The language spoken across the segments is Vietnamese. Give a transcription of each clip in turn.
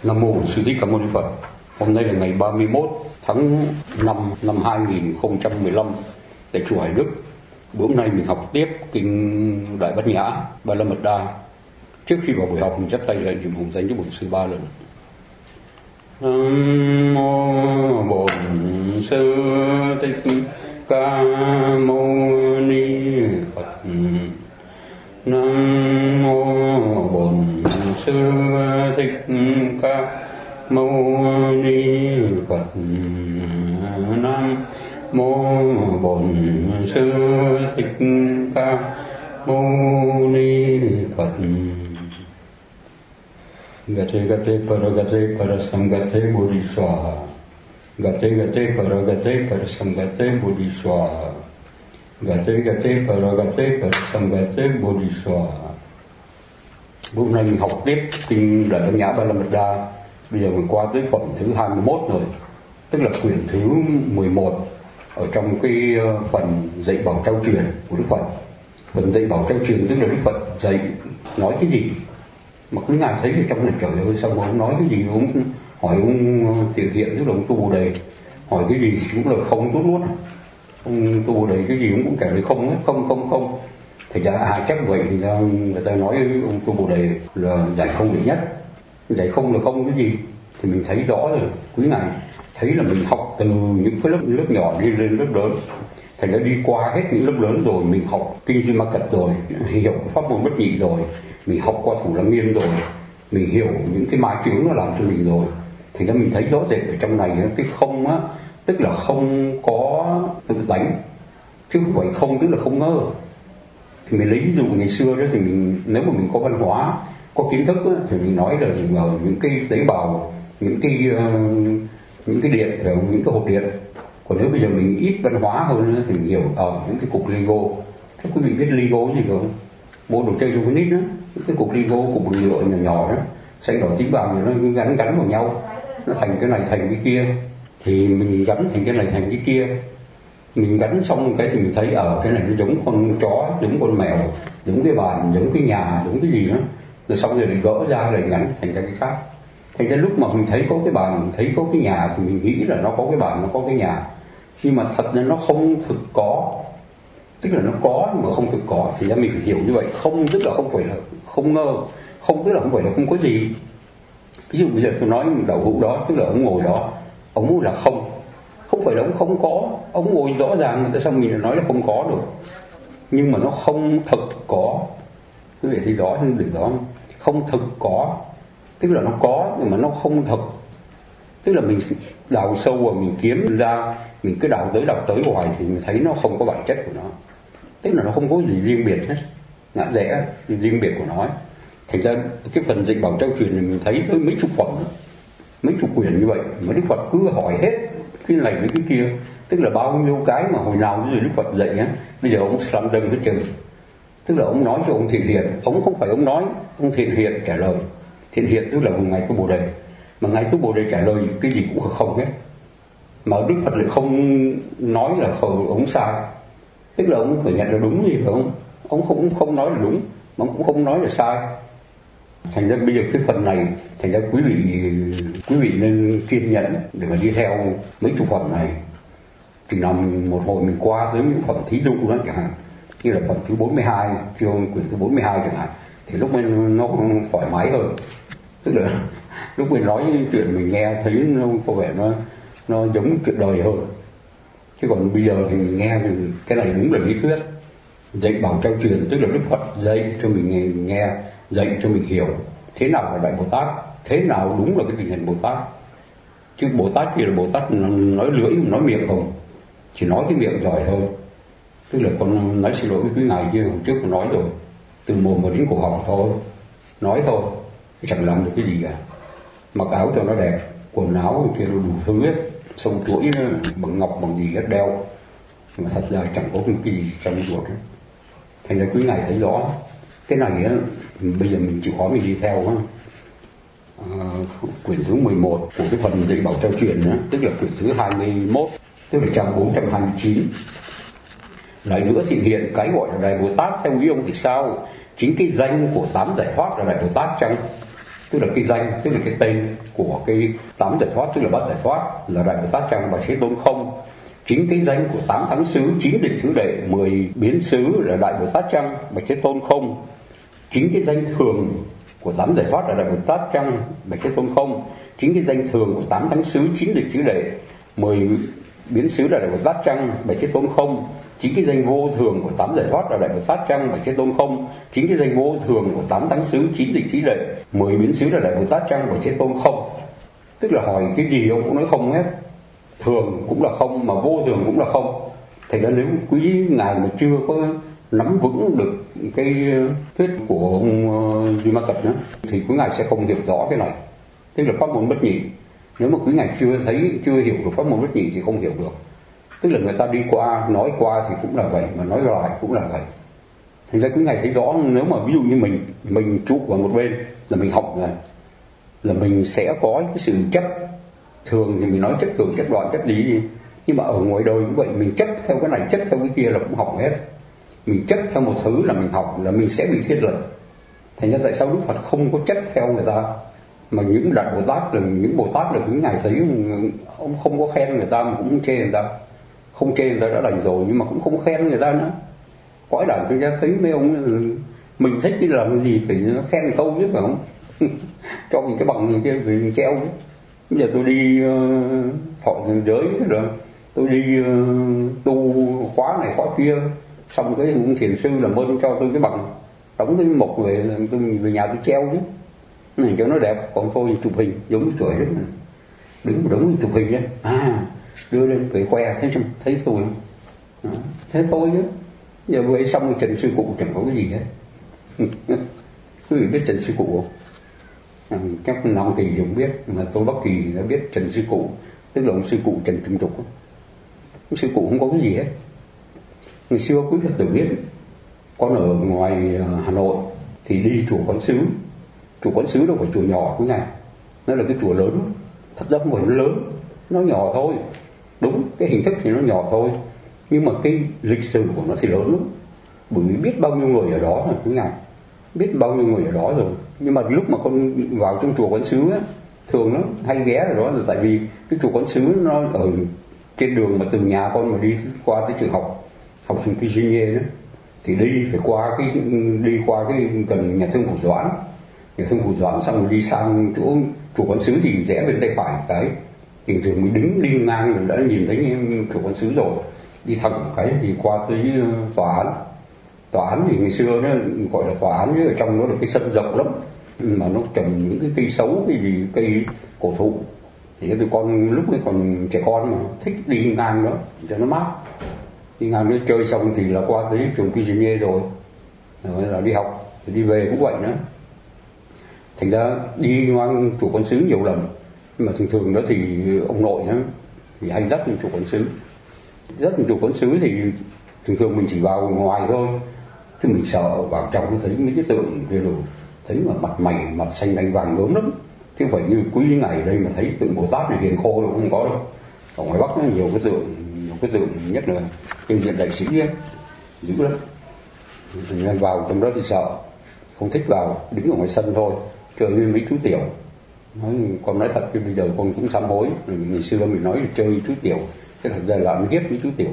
Nam mô Bổn Sư Thích Ca Mâu Ni Phật. Hôm nay là ngày 31 tháng 5 năm 2015 tại chùa Hải Đức. Bữa hôm nay mình học tiếp kinh Đại Bát Nhã Ba La Mật Đa. Trước khi vào buổi học mình chắp tay lại niệm hồng danh cho Bổn Sư 3 lần. Nam mô Bổn Sư Thích Ca Mâu Ni Phật. Nam mô Bổn Sư Thích Ca Mâu Ni Phật. Nam mô Bổn Sư Thích Ca Mâu Ni Phật. Gate gate parasamgate bodhiswaha. Gate gate parasamgate bodhiswaha. Gate gate parasamgate bodhiswaha. Hôm nay mình học tiếp kinh Đại Bát Nhã Ba La Mật Đa. Bây giờ mình qua tới phẩm thứ 21 rồi, tức là quyển thứ 11 ở trong cái phần dạy bảo trao truyền của Đức Phật. Phần dạy bảo trao truyền tức là Đức Phật dạy nói cái gì mà cứ ngài thấy ở trong này, trời ơi sao mà ông nói cái gì, ông hỏi ông Thiện Hiện tức là ông Tu Bồ Đề hỏi cái gì cũng là không tốt luôn. Ông Tu Bồ Đề cái gì cũng trả lời không ấy, không. Thì ra chắc vậy thì ra người ta nói ông Tu Bồ Đề là dạy không đệ nhất. Dạy không là không cái gì thì mình thấy rõ rồi. Quý ngài thấy là mình học từ những cái lớp nhỏ đi lên lớp lớn, thành ra đi qua hết những lớp lớn rồi, mình học kinh Di Ma Cật rồi, hiểu pháp môn bất nhị rồi, mình học qua Thủ Lăng Nghiêm rồi, mình hiểu những cái mai chướng nó làm cho mình rồi, thành ra mình thấy rõ rệt ở trong này cái không á, tức là không có tự đánh, chứ không phải không tức là không ngơ. Thì mình lấy ví dụ ngày xưa đó, thì mình nếu mà mình có văn hóa, có kiến thức á, thì mình nói là những cái tế bào, những cái điện, những cái hột điện. Còn nếu bây giờ mình ít văn hóa hơn thì mình hiểu ở những cái cục Lego. Các quý vị biết Lego gì không? Mua đồ chơi cho con nít đó, những cái cục Lego, cục bằng nhựa nhỏ nhỏ đó, xanh đỏ tím vàng thì nó gắn vào nhau, nó thành cái này thành cái kia. Thì mình gắn thành cái này thành cái kia. Mình gắn xong cái thì mình thấy ở cái này nó giống con chó, giống con mèo, giống cái bàn, giống cái nhà, giống cái gì đó. Rồi xong rồi gỡ ra rồi gắn thành ra cái khác. Thành ra lúc mà mình thấy có cái bàn, mình thấy có cái nhà thì mình nghĩ là nó có cái bàn, nó có cái nhà. Nhưng mà thật ra nó không thực có. Tức là nó có nhưng mà không thực có. Thì ra mình phải hiểu như vậy. Không tức là không phải là không ngơ. Không tức là không phải là không có gì. Ví dụ bây giờ tôi nói đầu hữu đó, tức là ông ngồi đó, ông là không. Không phải là ông không có. Ông ngồi rõ ràng mà tại sao mình lại nói là không có được. Nhưng mà nó không thực có. Quý vị thấy rõ hơn được đó. Không thực có, tức là nó có nhưng mà nó không thực. Tức là mình đào sâu và mình kiếm ra, mình cứ đào tới hoài thì mình thấy nó không có bản chất của nó. Tức là nó không có gì riêng biệt hết, ngã rẽ riêng biệt của nó. Thành ra cái phần dịch bảo trao truyền này mình thấy tới mấy chục phẩm, mấy chục quyển như vậy mà Đức Phật cứ hỏi hết cái này với cái kia. Tức là bao nhiêu cái mà hồi nào Đức Phật dạy á, bây giờ ông slam dâng hết trơn. Tức là ông nói cho ông Thiện Hiện, ông không phải ông nói, ông Thiện Hiện trả lời. Thiện Hiện tức là ngài Tu Bồ Đề, mà ngài Tu Bồ Đề trả lời cái gì cũng không hết. Mà Đức Phật lại không nói là ông sai, tức là ông phải nhận là đúng gì phải không? Ông không nói là đúng, mà ông cũng không nói là sai. Thành ra bây giờ cái phần này, thành ra quý vị nên kiên nhẫn để mà đi theo mấy chục phẩm này. Thì làm một hồi mình qua tới những phẩm thí dụ đó chẳng hạn, như là phần thứ 42, chương quyển thứ 42 chẳng hạn, thì lúc mình nó thoải mái hơn. Tức là lúc mình nói chuyện mình nghe thấy nó có vẻ nó giống chuyện đời hơn. Chứ còn bây giờ thì mình nghe thì cái này đúng là lý thuyết. Dạy bảo trao truyền tức là Đức Phật dạy cho mình nghe, dạy cho mình hiểu thế nào là Đại Bồ Tát, thế nào đúng là cái tình hình Bồ Tát. Chứ Bồ Tát kia là Bồ Tát nói lưỡi nói miệng không, chỉ nói cái miệng giỏi thôi. Tức là con nói xin lỗi với quý ngài kia hồi trước con nói rồi, từ mồm mà đến cổ họng thôi, nói thôi, chẳng làm được cái gì cả. Mặc áo cho nó đẹp, quần áo kia nó đủ thứ hết, sông chuỗi bằng ngọc bằng gì hết đeo, mà thật ra chẳng có cái gì trong ruột hết. Thành ra quý ngài thấy rõ cái này á, bây giờ mình chịu khó mình đi theo á. Quyển thứ 11 của cái phần dạy bảo trao truyền á, tức là quyển thứ 21, tức là trang 429. Lại nữa thì hiện cái gọi là Đại Bồ Tát theo ý ông thì sao? Chính cái danh của 8 giải thoát là Đại Bồ Tát chăng? tức là cái danh, tức là cái tên của cái 8 giải thoát, tức là bát giải thoát là Đại Bồ Tát Trang Bạch Thế Tôn không. Chính cái danh của 8 thắng xứ, 9 định xứ đệ, 10 biến xứ là Đại Bồ Tát Trang Bạch Thế Tôn không. Chính cái danh thường của 8 giải thoát là Đại Bồ Tát Trang Bạch Thế Tôn không. Chính cái danh thường của 8 thắng xứ, 9 định xứ đệ, 10 biến xứ là Đại Bồ Tát Trang Bạch Thế Tôn không. Chính cái danh vô thường của 8 giải thoát là Đại Bồ Tát Trang Bạch Thế Tôn không. Chính cái danh vô thường của 8 thắng xứ, 9 định xứ đệ, 10 biến xứ là Đại Bồ Tát Trang Bạch Thế Tôn không. Tức là hỏi cái gì ông cũng nói không hết. Thường cũng là không, mà vô thường cũng là không. Thành ra nếu quý ngài mà chưa có nắm vững được cái thuyết của ông Duy Ma Cật nữa thì quý ngài sẽ không hiểu rõ cái này. Tức là pháp môn bất nhị. Nếu mà quý ngài chưa hiểu được pháp môn bất nhị thì không hiểu được. Tức là người ta đi qua, nói qua thì cũng là vậy, mà nói lại cũng là vậy. Thành ra quý ngài thấy rõ, nếu mà ví dụ như mình trụ vào một bên là mình học rồi, là mình sẽ có cái sự chấp. Thường thì mình nói chấp thường, chấp đoạn, chấp lý đi. Nhưng mà ở ngoài đời cũng vậy, mình chấp theo cái này, chấp theo cái kia là cũng học hết. Mình chấp theo một thứ là mình học, là mình sẽ bị thiên lệch. Thành ra tại sao Đức Phật không có chấp theo người ta, mà những Đại Bồ Tát là những Bồ Tát là những ngài thấy ông không có khen người ta mà cũng không chê người ta. Không chê người ta đã đành rồi, nhưng mà cũng không khen người ta nữa. Cõi đàn chúng ta thấy mấy ông mình thích cái làm gì phải khen câu chứ phải không? Cho mình cái bằng kia mình treo. Bây giờ tôi đi thọ giới rồi, tôi đi tu khóa này khóa kia, xong cái ông thiền sư làm ơn cho tôi cái bằng, đóng cái mộc về tôi về nhà tôi treo chứ, này cho nó đẹp. Còn tôi chụp hình giống tuổi đấy, đứng đúng chụp hình đấy, đưa lên cười khoe thấy thôi, thế thôi chứ. Giờ về xong rồi Trần Sư Cụ chẳng có cái gì hết. Quý vị biết Trần Sư Cụ không? Các Nam Kỳ thì không biết, mà tôi Bắc Kỳ đã biết Trần Sư Cụ, tức là ông Sư Cụ Trần Trung Trục. Ông Sư Cụ không có cái gì hết. Ngày xưa quý Phật tử biết, con ở ngoài Hà Nội thì đi chùa Quán Sứ. Chùa Quán Sứ đâu phải chùa nhỏ quý ngài, nó là cái chùa lớn. Thật ra không phải nó lớn, nó nhỏ thôi. Đúng, cái hình thức thì nó nhỏ thôi, nhưng mà cái lịch sử của nó thì lớn lắm. Bởi vì biết bao nhiêu người ở đó rồi quý ngài, biết bao nhiêu người ở đó rồi. Nhưng mà lúc mà con vào trong chùa Quán Sứ á, thường nó hay ghé ở đó là tại vì cái chùa Quán Sứ nó ở trên đường mà từ nhà con mà đi qua tới trường học sinh Pisinhe đó, thì đi qua cái gần nhà thương Phủ Doãn. Nhà thương Phủ Doãn xong rồi đi sang chỗ chùa Quán Sứ thì rẽ bên tay phải cái, thì thường mới đứng đi ngang rồi đã nhìn thấy chùa Quán Sứ rồi. Đi thẳng một cái thì qua tới tòa án thì ngày xưa nó gọi là tòa án, chứ ở trong nó là cái sân rộng lắm, mà nó trồng những cái cây xấu, cái gì cây cổ thụ. Thì tụi con lúc ấy còn trẻ con mà thích đi ngang đó cho nó mát. Đi ngang nó chơi xong thì là qua tới trường Pisinhe rồi là đi học, thì đi về cũng vậy nữa. Thành ra đi ngang chùa Quán Sứ nhiều lần, nhưng mà thường đó thì ông nội đó thì hay dắt chùa Quán Sứ. Dắt chùa Quán Sứ thì thường mình chỉ vào ngoài thôi, chứ mình sợ vào trong thấy mấy cái tượng kia rồi, thấy mà mặt mày mặt xanh đánh vàng gớm lắm, chứ không phải như quý ngài ở đây mà thấy tượng Bồ Tát này hiền khô đâu, không có đâu. Ở ngoài Bắc nó nhiều cái tượng nhất là cái diện đại sĩ ấy, dữ lắm. Nên vào trong đó thì sợ, không thích vào, đứng ở ngoài sân thôi, chơi với mấy chú tiểu. Con nói thật, bây giờ con cũng sám hối, ngày xưa mình nói là chơi chú tiểu, cái thật ra là ăn hiếp với chú tiểu.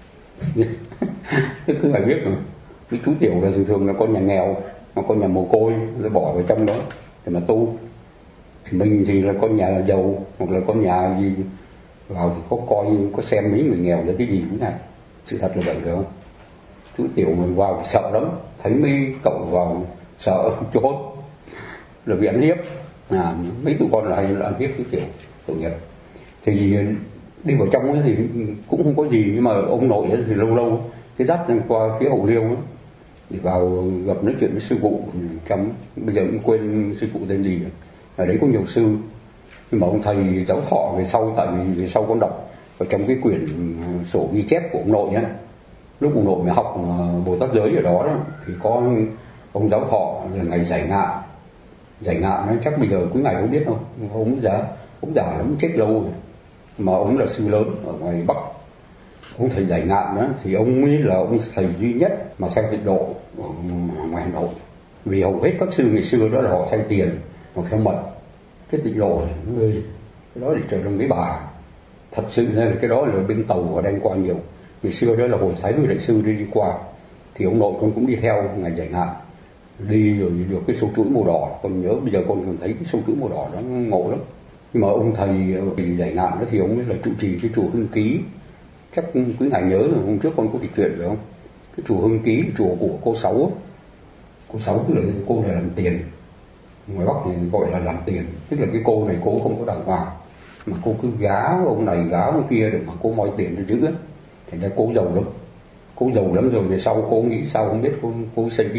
Thế cứ phải biết rồi, mấy chú tiểu là thường là con nhà nghèo, mà con nhà mồ côi, nó bỏ vào trong đó để mà tu. Thì mình thì là con nhà giàu, hoặc là con nhà gì vào thì có xem mấy người nghèo là cái gì cũng này. Sự thật là vậy phải không? Chú tiểu mình vào sợ lắm, thấy mấy cậu vào sợ trốn, là bị ăn hiếp. Mấy tụi con là hay là ăn hiếp chú tiểu, tội nghiệp. Thì đi vào trong ấy thì cũng không có gì, nhưng mà ông nội ấy thì lâu lâu cái dắt qua phía Hậu Liêu ấy, để vào gặp nói chuyện với sư phụ. Bây giờ cũng quên sư phụ tên gì rồi. Ở đấy có nhiều sư, nhưng mà ông thầy giáo thọ về sau, tại vì về sau con đọc ở trong cái quyển sổ ghi chép của ông nội ấy, lúc ông nội mới học Bồ Tát giới ở đó, thì có ông giáo thọ là ngày giải ngạn nó chắc bây giờ quý ngài không biết đâu, ông già lắm, chết lâu rồi, mà ông là sư lớn ở ngoài Bắc. Ông thầy giải ngạn đó thì ông ấy là ông thầy duy nhất mà theo tịnh độ ở ngoài Hà Nội, vì hầu hết các sư ngày xưa đó là họ theo tiền, hoặc theo mật. Cái tịnh độ này, cái đó để trở thành cái bà. Thật sự là cái đó là bên tàu và đem qua nhiều. Ngày xưa đó là hồi Thái Hư Đại Sư đi qua, thì ông nội con cũng đi theo Ngài Giải Ngạn, đi rồi được cái sâu chuỗi màu đỏ. Con nhớ bây giờ con còn thấy cái sâu chuỗi màu đỏ nó ngộ lắm. Nhưng mà ông thầy Giải Ngạn đó thì ông ấy là trụ trì cái chùa Hưng Ký. Chắc quý ngài nhớ là hôm trước con có kể chuyện phải không? Cái chùa Hưng Ký, chùa của cô Sáu. Cô Sáu tức là cô này làm tiền, ngoài Bắc thì gọi là làm tiền, tức là cái cô này cô không có đàng hoàng, mà cô cứ gá ông này gá ông kia để mà cô moi tiền cho giữ. Thành ra cô giàu lắm, cô giàu lắm rồi về sau cô nghĩ sao không biết, cô xây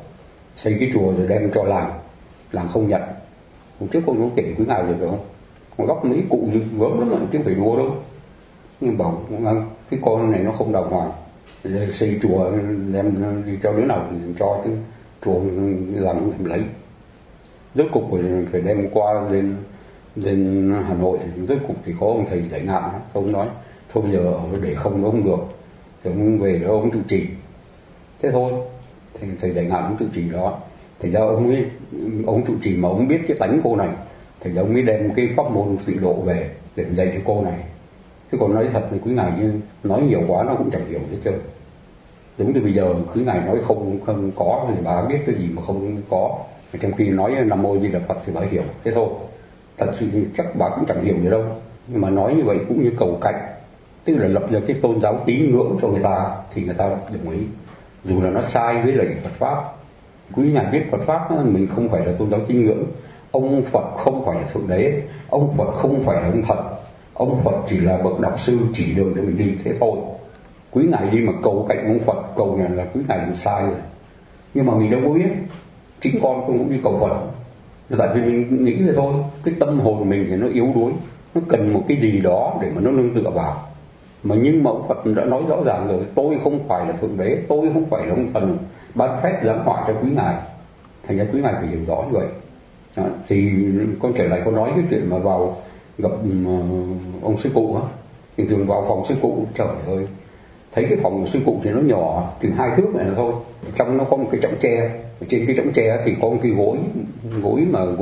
cái chùa rồi đem cho làng không nhận. Hôm trước con có kể quý ngài rồi phải không? Ngoài Bắc mấy cụ gớm lắm mà chứ không phải đùa đâu. Nhưng bảo cái con này nó không đàng hoàng, xây chùa đem đi cho đứa nào thì cho, chứ chùa làng không lấy. Rốt cục phải đem qua lên Hà Nội, thì rốt cục thì có ông thầy Giải Ngạn. Ông nói thôi bây giờ để không nó không được, thì ông về đó ông trụ trì. Thế thôi thì thầy Giải Ngạn ông trụ trì đó. Thì ra ông trụ trì mà ông biết cái tánh cô này, thì ra ông mới đem cái pháp môn tịnh độ về để dạy cho cô này. Chứ còn nói thật với quý ngài, như nói nhiều quá nó cũng chẳng hiểu hết trơn. Giống như bây giờ quý ngài nói không có thì bà biết cái gì mà không có, trong khi nói Nam Mô Di Đà Phật thì bà hiểu. Thế thôi, thật sự chắc bà cũng chẳng hiểu gì đâu, nhưng mà nói như vậy cũng như cầu cạnh, tức là lập ra cái tôn giáo tín ngưỡng cho người ta thì người ta đồng ý, dù là nó sai với lại Phật pháp. Quý ngài biết Phật pháp mình không phải là tôn giáo tín ngưỡng, ông Phật không phải là thượng đế, ông Phật không phải là ông thần, ông Phật chỉ là bậc đạo sư chỉ đường để mình đi. Thế thôi, quý ngài đi mà cầu cạnh ông Phật cầu này là quý ngài làm sai rồi. Nhưng mà mình đâu có biết, chính con cũng đi cầu Phật, tại vì mình nghĩ vậy thôi. Cái tâm hồn của mình thì nó yếu đuối, nó cần một cái gì đó để mà nó nương tựa vào. Mà nhưng mà ông Phật đã nói rõ ràng rồi, tôi không phải là thượng đế, tôi không phải là ông thần ban phép giáng họa cho quý ngài. Thành ra quý ngài phải hiểu rõ như vậy. Đó, thì con trở lại con nói cái chuyện mà vào gặp ông sư cụ á, thì thường vào phòng sư cụ, trời ơi, thấy cái phòng của sư cụ thì nó nhỏ từ 2 thước này là thôi, trong nó có một cái chõng tre, trên cái chõng tre thì có một cái gối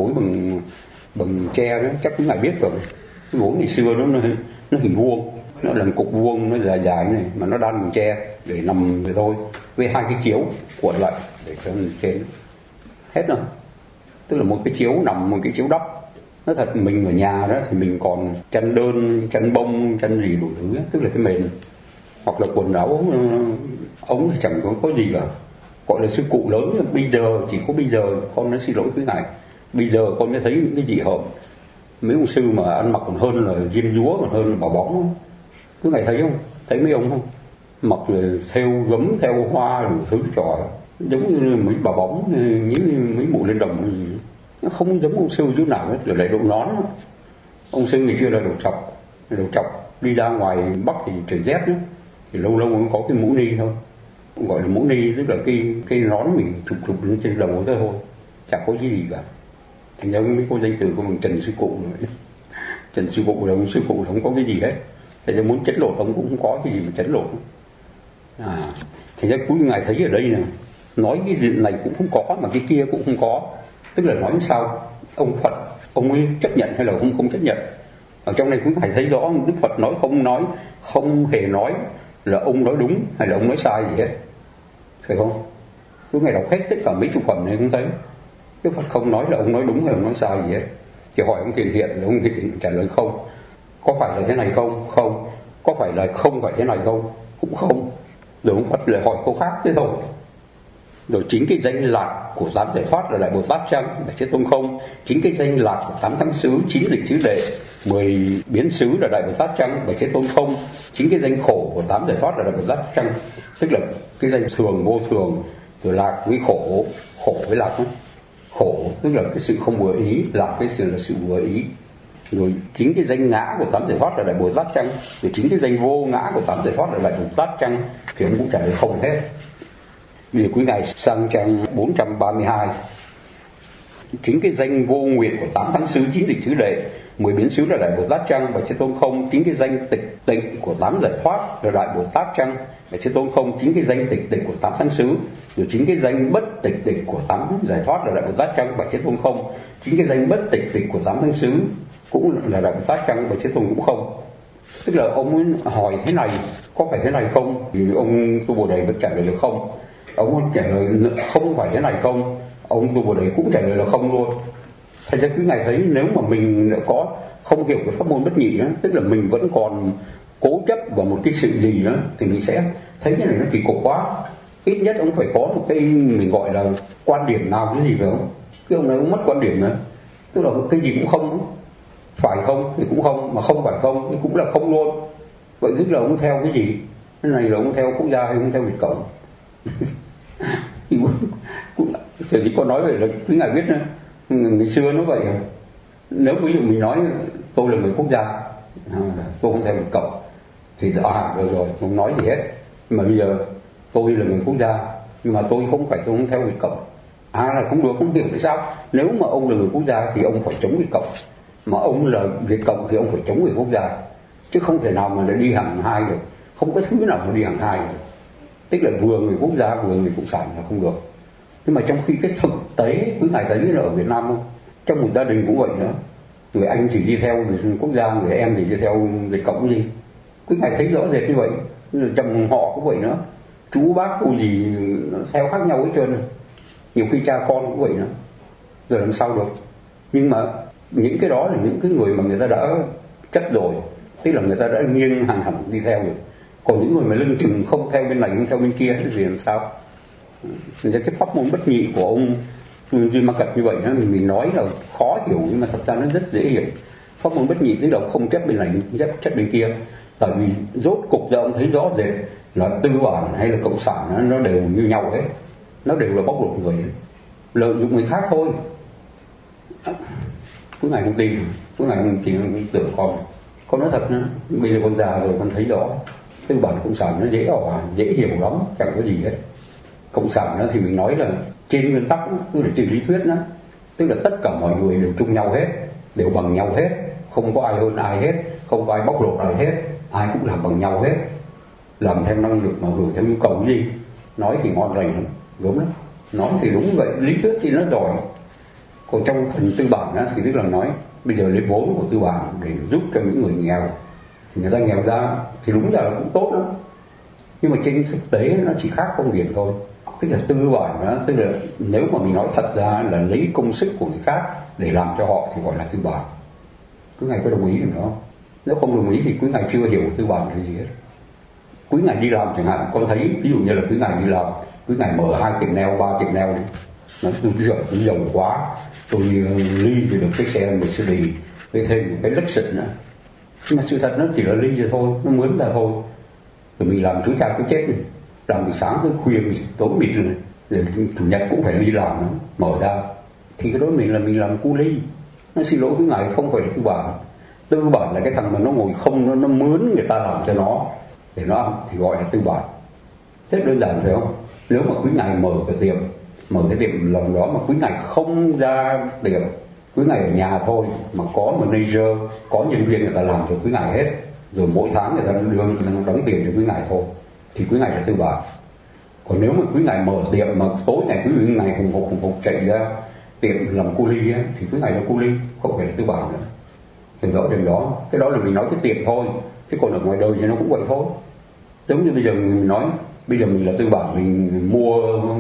bằng tre đó, chắc quý ngài biết rồi. Cái gối ngày xưa nó hình vuông, nó là cục vuông, nó dài dài này mà nó đan bằng tre để nằm vậy thôi, với 2 cái chiếu cuộn lại để cho mình trên hết rồi. Tức là một cái chiếu nằm, một cái chiếu đắp. Nói thật mình ở nhà đó thì mình còn chăn đơn, chăn bông, chăn gì đủ thứ ấy, tức là cái mền, hoặc là quần áo ống thì chẳng có gì cả. Gọi là sư cụ lớn, bây giờ chỉ có bây giờ con nói xin lỗi quý ngài, bây giờ con mới thấy những cái gì hợp. Mấy ông sư mà ăn mặc còn hơn là diêm dúa, còn hơn là bà bóng. Quý ngài thấy không? Thấy mấy ông không? Mặc rồi theo gấm, theo hoa đủ thứ trò, giống như mấy bà bóng, như mấy mụ lên đồng gì. Nó không giống ông sư chút nào hết. Rồi lại đội nón. Ông sư ngày xưa là đầu trọc đi ra ngoài Bắc thì trời rét nữa, thì lâu lâu cũng có cái mũ ni thôi, cũng gọi là mũ ni, tức là cái nón mình chụp lên trên đầu thôi, chẳng có cái gì cả. Thành ra mới có danh từ của mình Trần Sư Cụ rồi. Trần Sư Cụ là ông sư cụ, không có cái gì hết. Thành ra muốn chấn lột ông cũng không có cái gì mà chấn lột. Thành ra cuối ngài thấy ở đây nè, nói cái gì này cũng không có, mà cái kia cũng không có. Tức là nói sao ông Phật ông ấy chấp nhận hay là không chấp nhận. Ở trong này cũng phải thấy rõ Đức Phật nói không hề nói là ông nói đúng hay là ông nói sai gì hết, phải không? Cứ ngày đọc hết tất cả mấy chục phẩm này cũng thấy Đức Phật không nói là ông nói đúng hay ông nói sai gì hết. Chỉ hỏi ông Thiền Hiện, ông Thiền Hiện trả lời không. Có phải là thế này không? Không. Có phải là không phải thế này không? Cũng không. Rồi ông Phật lại hỏi câu khác thế thôi. Rồi chính cái danh lạc của 8 giải thoát là Đại Bồ Tát chăng? Đại Thế Tôn không. Chính cái danh lạc của 8 thắng xứ, 9 lịch chư đệ, 10 biến xứ là Đại Bồ Tát chăng? Đại Thế Tôn không. Chính cái danh khổ của 8 giải thoát là Đại Bồ Tát chăng? Tức là cái danh thường, vô thường, rồi lạc với khổ với lạc ấy. Khổ tức là cái sự không vừa ý, lạc cái sự là sự vừa ý. Rồi chính cái danh ngã của 8 giải thoát là Đại Bồ Tát chăng? Rồi chính cái danh vô ngã của 8 giải thoát là Đại Bồ Tát chăng? Thì ông cũng trả lời không hết. Bây giờ quý ngài sang trang 432. chính cái danh vô nguyện của 8 thắng xứ, 9 tịch xứ đệ, 10 biến xứ là Đại Bồ Tát Chăng, Bạch Thế Tôn không. Chính cái danh tịch tịnh của 8 giải thoát là Đại Bồ Tát Chăng, Bạch Thế Tôn không. Chính cái danh tịch tịnh của 8 thắng xứ, rồi chính cái danh bất tịch tịch của 8 giải thoát là Đại Bồ Tát Chăng, Bạch Thế Tôn không. Chính cái danh bất tịch tịch của 8 thắng xứ cũng là Đại Bồ Tát Chăng, Bạch Thế Tôn cũng không. Tức là ông ấy hỏi thế này, có phải thế này không? Thì ông Tu Bồ Đề vẫn trả lời là không. Ông trả lời không phải thế này không, ông Tu Bồ Đề cũng trả lời là không luôn. Thành ra quý ngài thấy nếu mà mình có không hiểu cái pháp môn bất nhị đó, tức là mình vẫn còn cố chấp vào một cái sự gì đó, thì mình sẽ thấy cái này nó kỳ cục quá. Ít nhất ông phải có một cái mình gọi là quan điểm nào cái gì phải không? Cái ông này ông mất quan điểm nữa, tức là cái gì cũng không, phải không thì cũng không, mà không phải không thì cũng là không luôn. Vậy tức là ông theo cái gì? Cái này là ông theo quốc gia hay ông theo Việt Cộng? Cũng sở dĩ có nói vậy là quý ngài biết nữa. Ngày xưa nó vậy. Nếu ví dụ mình nói tôi là người quốc gia, tôi không theo Việt Cộng, thì được rồi, không nói gì hết. Mà bây giờ tôi là người quốc gia, nhưng mà tôi không theo Việt Cộng, là không được, không hiểu tại sao. Nếu mà ông là người quốc gia thì ông phải chống Việt Cộng, mà ông là Việt Cộng thì ông phải chống người quốc gia, chứ không thể nào mà lại đi hàng hai được. Không có thứ nào mà đi hàng hai được. Tức là vừa người quốc gia vừa người cộng sản là không được. Nhưng mà trong khi cái thực tế quý ngài thấy là ở Việt Nam không, trong một gia đình cũng vậy nữa, người anh chỉ đi theo người quốc gia, người em thì đi theo Việt Cộng gì. Quý ngài thấy rõ rệt như vậy. Trong họ cũng vậy nữa, chú bác cô gì theo khác nhau hết trơn. Nhiều khi cha con cũng vậy nữa, rồi làm sao được. Nhưng mà những cái đó là những cái người mà người ta đã chất rồi, tức là người ta đã nghiêng hàng hẳn đi theo rồi. Còn những người mà lưng chừng không theo bên này không theo bên kia thì làm sao? Nên cái pháp môn bất nhị của ông Duy Ma Cật như vậy đó, mình nói là khó hiểu nhưng mà thật ra nó rất dễ hiểu. Pháp môn bất nhị tức là không chấp bên này không chấp bên kia. Tại vì rốt cục ra ông thấy rõ rệt là tư bản hay là cộng sản nó đều như nhau hết, nó đều là bóc lột người, lợi dụng người khác thôi. Cứ ngày không tin, cứ ngày không tin tưởng con nói thật nữa. Bây giờ con già rồi con thấy rõ tư bản cộng sản nó dễ hiểu lắm, chẳng có gì hết. Cộng sản đó thì mình nói là trên nguyên tắc, tức là trên lý thuyết đó, tức là tất cả mọi người đều chung nhau hết, đều bằng nhau hết, không có ai hơn ai hết, không có ai bóc lột ai hết, ai cũng làm bằng nhau hết, làm theo năng lực mà hưởng theo nhu cầu gì. Nói thì ngon lành lắm, gớm lắm, nói thì đúng vậy, lý thuyết thì nó giỏi. Còn trong phần tư bản đó, thì tức là nói bây giờ lấy vốn của tư bản để giúp cho những người nghèo, thì người ta nghèo ra thì đúng là cũng tốt lắm. Nhưng mà trên thực tế nó chỉ khác công việc thôi. Tức là tư bản đó, tức là nếu mà mình nói thật ra là lấy công sức của người khác để làm cho họ thì gọi là tư bản. Quý ngài có đồng ý được đó? Nếu không đồng ý thì quý ngài chưa hiểu tư bản là gì hết. Quý ngài đi làm chẳng hạn, con thấy ví dụ như là quý ngài đi làm, quý ngài mở 2 tiệm nail, 3 tiệm nail đi, nói tôi giỏi, tôi giàu quá, tôi ly thì được cái xe Mercedes, với thêm một cái Lexus nữa. Nhưng mà sự thật nó chỉ là ly rồi thôi, nó mướn ra thôi. Rồi mình làm chú cha cứ chết này, làm từ sáng tới khuya mình tối mịt rồi, rồi chủ nhật cũng phải đi làm nó mở ra, thì cái đó mình làm cu ly. Nó xin lỗi với ngài, không phải là tư bản. Tư bản là cái thằng mà nó ngồi không, nó mướn người ta làm cho nó để nó ăn thì gọi là tư bản. Rất đơn giản phải không? Nếu mà quý ngài mở cái tiệm làm đó mà quý ngài không ra tiệm, quý ngài ở nhà thôi, mà có manager, có nhân viên người ta làm cho quý ngài hết, rồi mỗi tháng người ta đóng tiền cho quý ngài thôi, thì quý ngài là tư bản. Còn nếu mà quý ngài mở tiệm mà tối ngày quý ngài hùng hục chạy ra tiệm làm cu ly á, thì quý ngài là cu ly, không phải là tư bản nữa. Thì rõ ràng đó, cái đó là mình nói cái tiệm thôi, chứ còn ở ngoài đời thì nó cũng vậy thôi. Giống như bây giờ mình nói bây giờ mình là tư bản, mình mua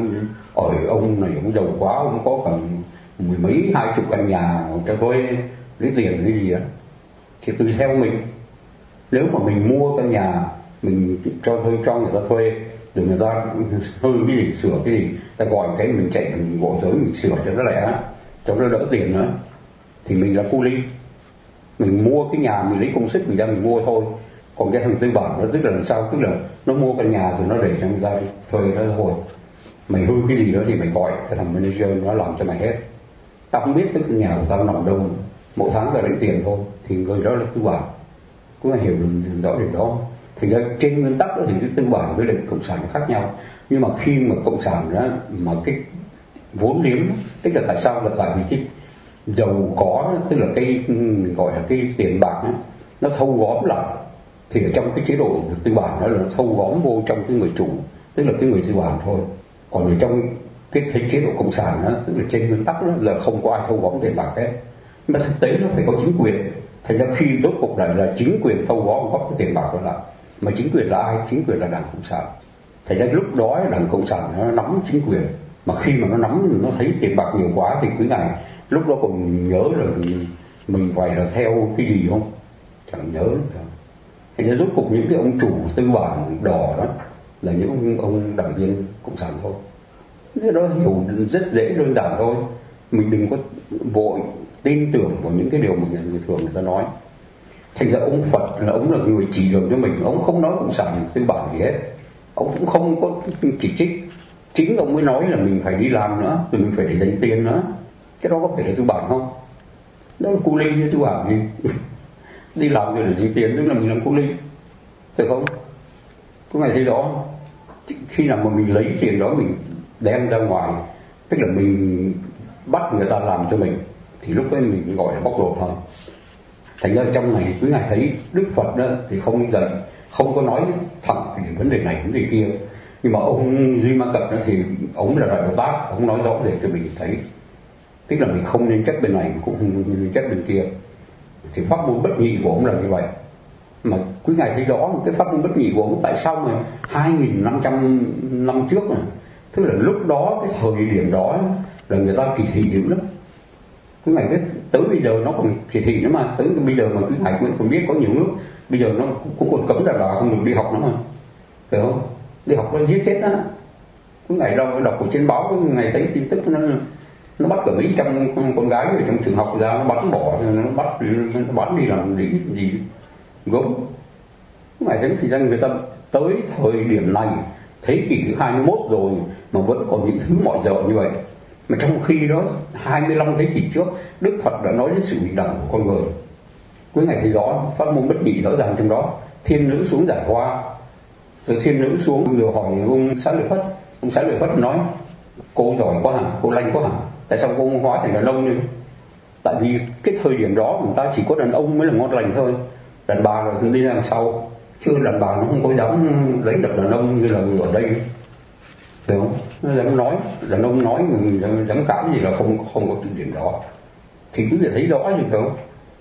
ở ông này ông giàu quá, ông có khoảng 10 mấy 20 căn nhà cho tôi lấy tiền cái gì đó, thì tùy theo mình. Nếu mà mình mua căn nhà mình cho người ta thuê, rồi người ta hư cái gì sửa cái gì, ta gọi cái mình chạy mình bộ giới mình sửa cho nó lẻ, cho nó đỡ tiền nữa, thì mình là cu ly. Mình mua cái nhà mình lấy công sức mình ra mình mua thôi. Còn cái thằng tư bản nó tức là làm sao, tức là nó mua căn nhà rồi nó để cho người ta thuê nó thôi. Mày hư cái gì đó thì mày gọi cái thằng manager nó làm cho mày hết. Tao không biết cái căn nhà của tao nằm đâu, mỗi tháng tao đánh tiền thôi, thì người đó là tư bản. Cũng là hiểu được rõ điều đó. Thành ra trên nguyên tắc đó thì cái tư bản với lại cộng sản nó khác nhau. Nhưng mà khi mà cộng sản đó, mà cái vốn liếng. Tức là tại sao, là tại vì cái giàu có, tức là cái gọi là cái tiền bạc đó, nó thâu góm lại. Thì ở trong cái chế độ tư bản đó là nó thâu góm vô trong cái người chủ, tức là cái người tư bản thôi. Còn ở trong cái chế độ cộng sản đó, tức là trên nguyên tắc đó là không có ai thâu góm tiền bạc hết. Nhưng mà thực tế nó phải có chính quyền. Thành ra khi rốt cuộc lại là chính quyền thâu gom góp cái tiền bạc đó lại. Mà chính quyền là ai? Chính quyền là Đảng Cộng sản. Thành ra lúc đó Đảng Cộng sản nó nắm chính quyền. Mà khi mà nó nắm, nó thấy tiền bạc nhiều quá thì quý ngài lúc đó còn nhớ là mình phải là theo cái gì không? Chẳng nhớ nữa. Thành ra rốt cuộc những cái ông chủ tư bản đỏ đó là những ông đảng viên Cộng sản thôi. Thế đó hiểu rất dễ đơn giản thôi. Mình đừng có vội tin tưởng vào những cái điều mà người thường người ta nói. Thành ra ông Phật là ông là người chỉ đường cho mình. Ông không nói cộng sản tư bản gì hết. Ông cũng không có chỉ trích. Chính ông mới nói là mình phải đi làm nữa, rồi mình phải để dành tiền nữa. Cái đó có phải là tư bản không? Đó là cu ly chứ tư bản gì. Đi làm rồi để dành tiền, tức là mình làm cu ly, phải không? Có ngày thấy đó. Khi nào mà mình lấy tiền đó mình đem ra ngoài, tức là mình bắt người ta làm cho mình, thì lúc ấy mình gọi là bóc lột thôi. Thành ra trong này quý ngài thấy Đức Phật đó thì không có nói thẳng về vấn đề này vấn đề kia, nhưng mà ông Duy Ma Cật đó thì ông là Đại Bồ Tát, ông nói rõ để cho mình thấy, tức là mình không nên trách bên này cũng không nên trách bên kia. Thì pháp môn bất nhị của ông là như vậy. Mà quý ngài thấy rõ cái pháp môn bất nhị của ông tại sao mà 2.500 năm trước này, tức là lúc đó cái thời điểm đó là người ta kỳ thị dữ lắm. Quý ngài biết tới bây giờ nó còn kỳ thị nữa mà, tới bây giờ mà quý ngài cũng còn biết có nhiều nước bây giờ nó cũng còn cấm là không được đi học nữa mà, phải không? Đi học nó giết chết đó. Quý ngài đọc ở trên báo, quý ngài thấy tin tức nó bắt cả mấy trăm con gái ở trong trường học ra, nó bắn bỏ, nó bắn đi làm gì gớm. Mà giống thì ra người ta tới thời điểm này thế kỷ thứ 21 rồi mà vẫn còn những thứ mọi dợ như vậy. Mà trong khi đó 25 thế kỷ trước Đức Phật đã nói đến sự bình đẳng của con người. Quý ngài thấy rõ pháp môn bất nhị rõ ràng trong đó. Thiên nữ xuống giải hoa, rồi thiên nữ xuống rồi hỏi ông Xá Lợi Phất. Ông Xá Lợi Phất nói: cô giỏi quá hả, cô lanh quá hả, tại sao cô không hóa thành đàn ông đi? Tại vì cái thời điểm đó người ta chỉ có đàn ông mới là ngon lành thôi, đàn bà là đi ra đằng sau, chứ đàn bà nó không có dám lấy được đàn ông như là người ở đây, được không? Nó dám nói, đàn ông nói mình dám cảm gì là không có tư điểm đó. Thì quý vị thấy rõ như không?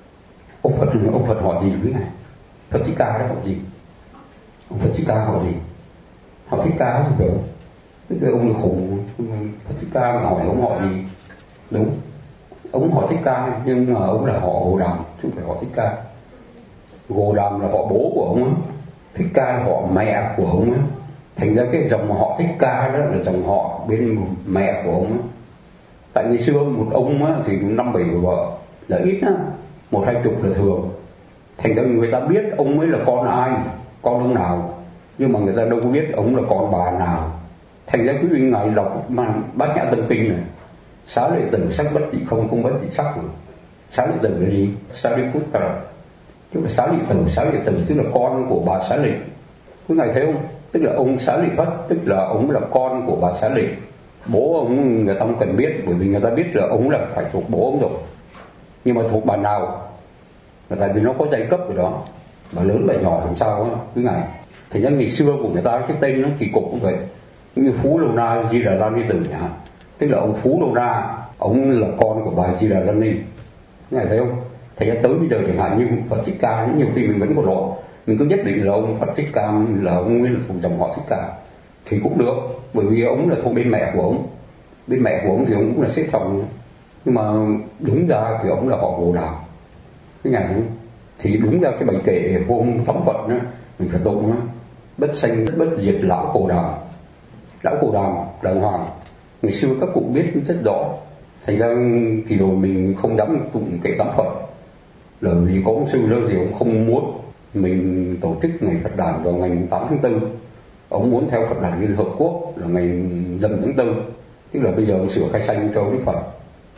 Ông Phật hỏi gì quý này? Phật Thích Ca đó hỏi gì? Ông Phật Thích Ca hỏi gì? Hỏi Thích Ca thì được. Cái ông là khủng. Phật Thích Ca mà hỏi ông hỏi gì? Đúng, ông hỏi Thích Ca nhưng mà ông là họ Gồ Đàm chứ không phải họ Thích Ca. Gồ Đàm là họ bố của ông á, Thích Ca là họ mẹ của ông á. Thành ra cái dòng họ Thích Ca đó là dòng họ bên mẹ của ông á. Tại ngày xưa một ông á thì 5-7 người vợ là ít á, 1-20 là thường. Thành ra người ta biết ông ấy là con ai, con ông nào, nhưng mà người ta đâu có biết ông là con bà nào. Thành ra quý vị ngài đọc mà Bát Nhã Tâm Kinh này: xá lợi tử sắc bất dị không, không bất dị sắc. Xá lợi tử là gì? Xá lợi Putra, tức là xá lợi tử tức là con của bà Xá Lợi. Quý ngài thấy không? Tức là ông Xá Lợi Phất, tức là ông là con của bà Xá Lợi. Bố ông người ta không cần biết, bởi vì người ta biết là ông là phải thuộc bố ông rồi. Nhưng mà thuộc bà nào là tại vì nó có giai cấp ở đó, bà lớn bà nhỏ làm sao á quý ngài. Thành ra ngày xưa của người ta cái tên nó kỳ cục cũng vậy. Như Phú Lâu Na Di Đà La Ni Tử nhỉ, tức là ông Phú Lâu Na, ông là con của bà Di Đà La Ni. Quý ngài thấy không? Thành ra tới bây giờ chẳng hạn như Phật Thích Ca, nhiều khi mình vẫn còn lộ, mình cứ nhất định là ông Phật Thích Ca là ông ấy là thuộc dòng họ Thích Ca thì cũng được, bởi vì ông là thuộc bên mẹ của ông. Bên mẹ của ông thì ông cũng là xếp chồng, nhưng mà đúng ra thì ông là họ Gồ Đàm. Cái ngày thì đúng ra cái bài kệ hôm thắm Phật đó mình phải tụng đó: bất sanh bất diệt lão Gồ Đàm. Lão Gồ Đàm đàng hoàng, ngày xưa các cụ biết rất rõ. Thành ra thì rồi mình không dám tụng kệ thắm Phật là vì có ông sư đó thì ông không muốn mình tổ chức ngày Phật đản vào ngày 8 tháng 4. Ông muốn theo Phật đản Liên Hợp Quốc là ngày dần tháng 4, tức là bây giờ ông sửa khai sanh cho Đức Phật.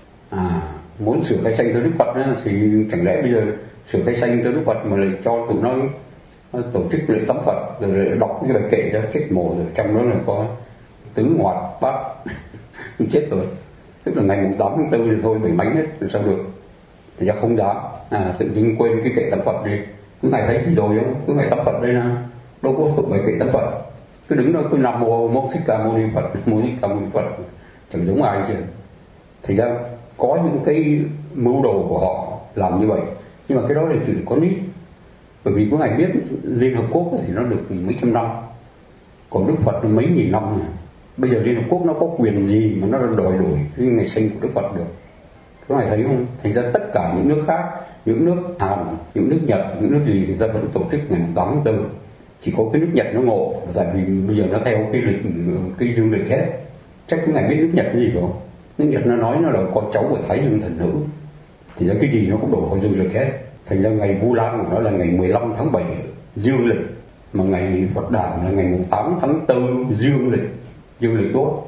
Muốn sửa khai sanh cho Đức Phật đó, thì chẳng lẽ bây giờ sửa khai sanh cho Đức Phật mà lại cho tụi nó tổ chức lễ tắm Phật rồi lại đọc cái bài kệ cho chết mồ, rồi trong đó là có tứ hoạt bát chết rồi. Tức là ngày 8 tháng 4 thì thôi mình bánh hết rồi sao được. Thì ra không dám, tự nhiên quên cái kệ tắm Phật đi. Cứ ngày thấy gì rồi không, cứ ngày tắm Phật đây nè, đâu có tụng bài kệ tắm Phật, cứ đứng đó cứ Nam Mô Thích Ca Mâu Ni Phật, Mô Thích Ca Mâu Ni Phật, chẳng giống ai chứ. Thì ra có những cái mưu đồ của họ làm như vậy, nhưng mà cái đó là chuyện có nít. Bởi vì có ngày biết Liên Hợp Quốc thì nó được mấy trăm năm, còn Đức Phật mấy nghìn năm rồi. Bây giờ Liên Hợp Quốc nó có quyền gì mà nó đòi đổi cái ngày sinh của Đức Phật được? Có ai thấy không? Thành ra tất cả những nước khác, những nước Hàn, những nước Nhật, những nước gì thì ta vẫn tổ chức ngày 8 tháng 4. Chỉ có cái nước Nhật nó ngộ, tại vì bây giờ nó theo cái lịch, cái dương lịch hết. Chắc có ngày biết nước Nhật cái gì không? Nước Nhật nó nói nó là con cháu của Thái Dương thần nữ, thì ra cái gì nó cũng đổ vào dương lịch hết. Thành ra ngày Vu Lan của nó là ngày 15 tháng 7 dương lịch, mà ngày Phật đản là ngày 8 tháng 4 dương lịch tốt.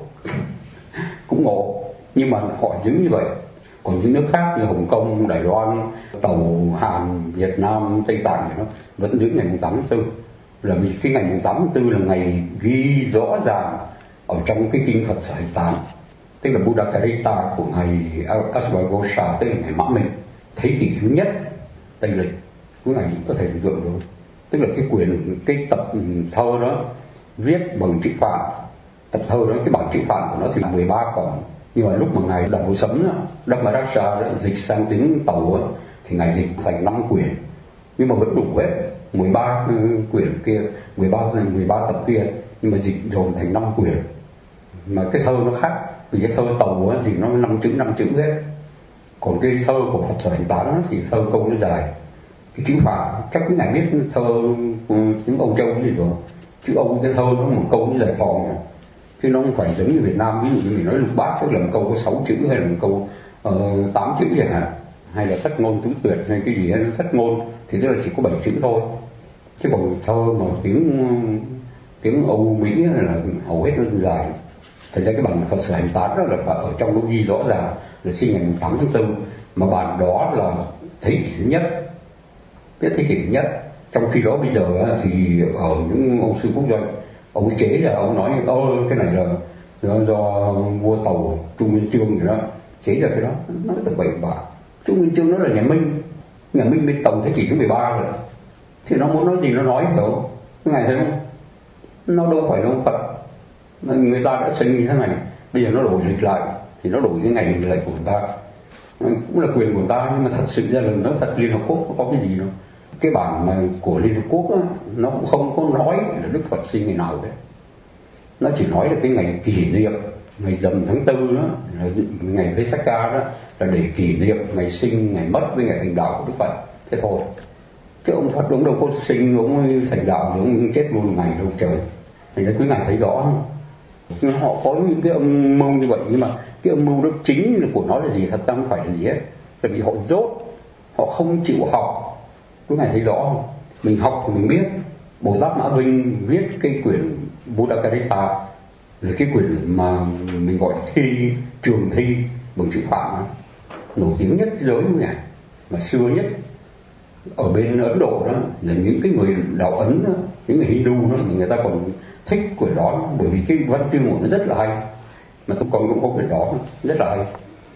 Cũng ngộ, nhưng mà họ giữ như vậy. Còn những nước khác như Hồng Kông, Đài Loan, Tàu, Hàn, Việt Nam, Tây Tạng thì nó vẫn giữ ngày 8 tháng 4. Là vì cái ngày 8 tháng 4 là ngày ghi rõ ràng ở trong cái kinh Phật Sở Hành Tán, tức là Buddha Karita của ngài Asvagosha, tức là ngày Mã Minh, thế kỷ thứ nhất Tây lịch. Cái ngày có thể tưởng tượng được, tức là cái tập thơ đó viết bằng chữ Phạn. Tập thơ đó, cái bản chữ Phạn của nó thì là 13 phẩm, nhưng mà lúc mà ngài Đạt Vô Sấm Dhammarasa dịch sang tiếng Tàu đó, thì ngài dịch thành 5 quyển, nhưng mà vẫn đủ hết 13 quyển kia, 13 tập kia, nhưng mà dịch dồn thành 5 quyển. Mà cái thơ nó khác, vì cái thơ Tàu thì nó 5 chữ hết, còn cái thơ của Phật Sở Hành Tán thì thơ câu nó dài. Cái chữ Phạn chắc cái ngài biết thơ tiếng Âu Châu cái gì rồi, chữ Âu cái thơ nó một câu nó dài thòng, chứ nó không phải giống như Việt Nam. Ví dụ như mình nói lục bát tức là một câu có 6 chữ, hay là một câu 8 chữ chẳng hạn, hay là thất ngôn tứ tuyệt hay cái gì hay thất ngôn thì tức là chỉ có 7 chữ thôi. Chứ còn thơ mà tiếng Âu Mỹ là hầu hết nó dài. Thành ra cái bản Phật Sở Hành Tán đó là ở trong nó ghi rõ ràng là sinh ngày 8 tháng 4, mà bản đó là thế kỷ thứ nhất, biết thế kỷ thứ nhất. Trong khi đó bây giờ thì ở những ông sư quốc doanh, ông ấy chế ra, ông nói cái này là do vua Tàu Trung Nguyên Chương gì đó chế ra cái đó, nói từ bậy bạ. Trung Nguyên Chương nó là nhà Minh bên Tàu thế kỷ thứ 13 rồi, thì nó muốn nói gì nó nói, hiểu không? Cái ngày thấy không, nó đâu phải là ông Phật, người ta đã sinh như thế này, bây giờ nó đổi lịch lại thì nó đổi cái ngày lịch của người ta, cũng là quyền của người ta. Nhưng mà thật sự ra là nó thật, Liên Hợp Quốc có cái gì đâu. Cái bản mà của Liên Hợp Quốc á, nó cũng không có nói là Đức Phật sinh ngày nào đấy, nó chỉ nói là cái ngày kỷ niệm ngày rằm tháng 4 đó, là ngày Vesaka đó, là để kỷ niệm ngày sinh, ngày mất với ngày thành đạo của Đức Phật, thế thôi. Chứ ông Phật ông đâu có sinh, ông thành đạo thì ông chết luôn ngày đâu trời. Thành ra quý ngài thấy rõ không? Nhưng họ có những cái âm mưu như vậy, nhưng mà cái âm mưu đó chính của nó là gì? Thật ra không phải là gì hết, tại vì họ dốt, họ không chịu học. Quý ngài thấy rõ không? Mình học thì mình biết. Bồ Tát Mã Vinh viết cái quyển Buddha Karita là cái quyển mà mình gọi là trường thi bằng chữ Phạn, nổi tiếng nhất thế giới này, mà xưa nhất. Ở bên Ấn Độ đó là những cái người đạo Ấn đó, những người Hindu đó, người ta còn thích quyển đó, bởi vì cái văn chương của nó rất là hay. Mà tôi còn cũng có quyển đó rất là hay,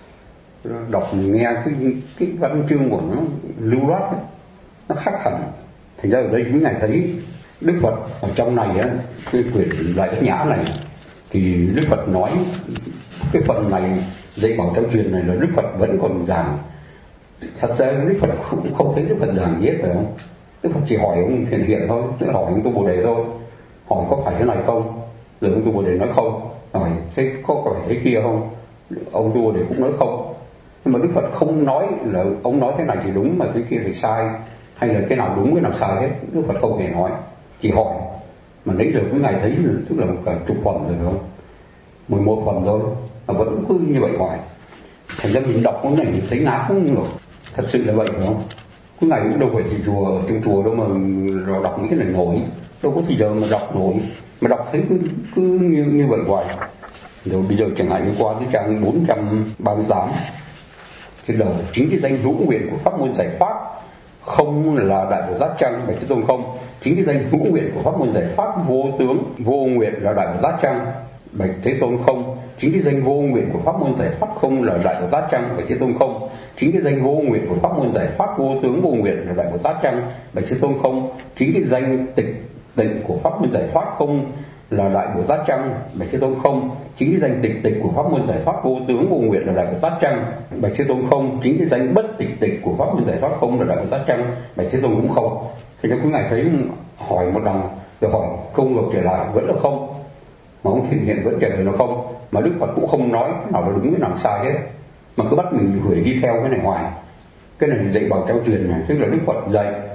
đọc nghe cái văn chương của nó lưu loát ấy, nó khác hẳn. Thành ra ở đây quý ngài thấy Đức Phật ở trong này á, cái quyển Đại Bát Nhã này thì Đức Phật nói cái phần này dạy bảo giáo truyền này là Đức Phật vẫn còn giảng. Thật ra Đức Phật cũng không thấy Đức Phật giảng gì hết, phải không? Đức Phật chỉ hỏi ông Thiền Hiện thôi, hỏi ông Tu Bồ Đề thôi, hỏi có phải thế này không, rồi ông Tu Bồ Đề nói không, hỏi thế có phải thế kia không, ông Tu Bồ Đề cũng nói không. Nhưng mà Đức Phật không nói là ông nói thế này thì đúng mà thế kia thì sai, hay là cái nào đúng cái nào sai hết. Đức Phật không hề nói, chỉ hỏi. Mà nãy giờ cái ngày thấy tức là cả chục phần rồi, phải không? 11 phần rồi mà vẫn cứ như vậy hỏi. Thành ra mình đọc cái này mình thấy ngáp không được. Thật sự là vậy, phải không? Cái ngày cũng đâu phải thì chùa, ở trong chùa đâu mà đọc những cái này nổi, đâu có thì giờ mà đọc nổi, mà đọc thấy cứ như vậy hoài. Rồi bây giờ chẳng hạn như qua cái trang 438 trên đầu, chính cái danh hữu nguyện của pháp môn giải thoát không là Đại Bồ Tát Chăng, Bạch Thế Tôn không. Chính cái danh hữu nguyện của pháp môn giải thoát vô tướng vô nguyện là Đại Bồ Tát Chăng, Bạch Thế Tôn không. Chính cái danh vô nguyện của pháp môn giải thoát không là Đại Bồ Tát chăng? Bạch Thế Tôn không. Chính cái danh vô nguyện của pháp môn giải thoát vô tướng vô nguyện là Đại Bồ Tát chăng? Bạch Thế Tôn không. Chính cái danh tịch tịnh của pháp môn giải thoát không là Đại Bồ Tát chăng? Bạch Thế Tôn không. Chính cái danh tịch tịch của pháp môn giải thoát vô tướng vô nguyện là Đại Bồ Tát chăng? Bạch Thế Tôn không. Chính cái danh bất tịch tịch của pháp môn giải thoát không là Đại Bồ Tát chăng? Bạch Thế Tôn cũng không. Thì cho quý ngài thấy hỏi một đằng rồi hỏi câu ngược trở lại vẫn là không, mà ông Thiện Hiện vẫn trả lời nó không, mà Đức Phật cũng không nói nào là đúng cái nào sai hết, mà cứ bắt mình phải đi theo cái này hoài. Cái này dạy bằng theo truyền này, tức là Đức Phật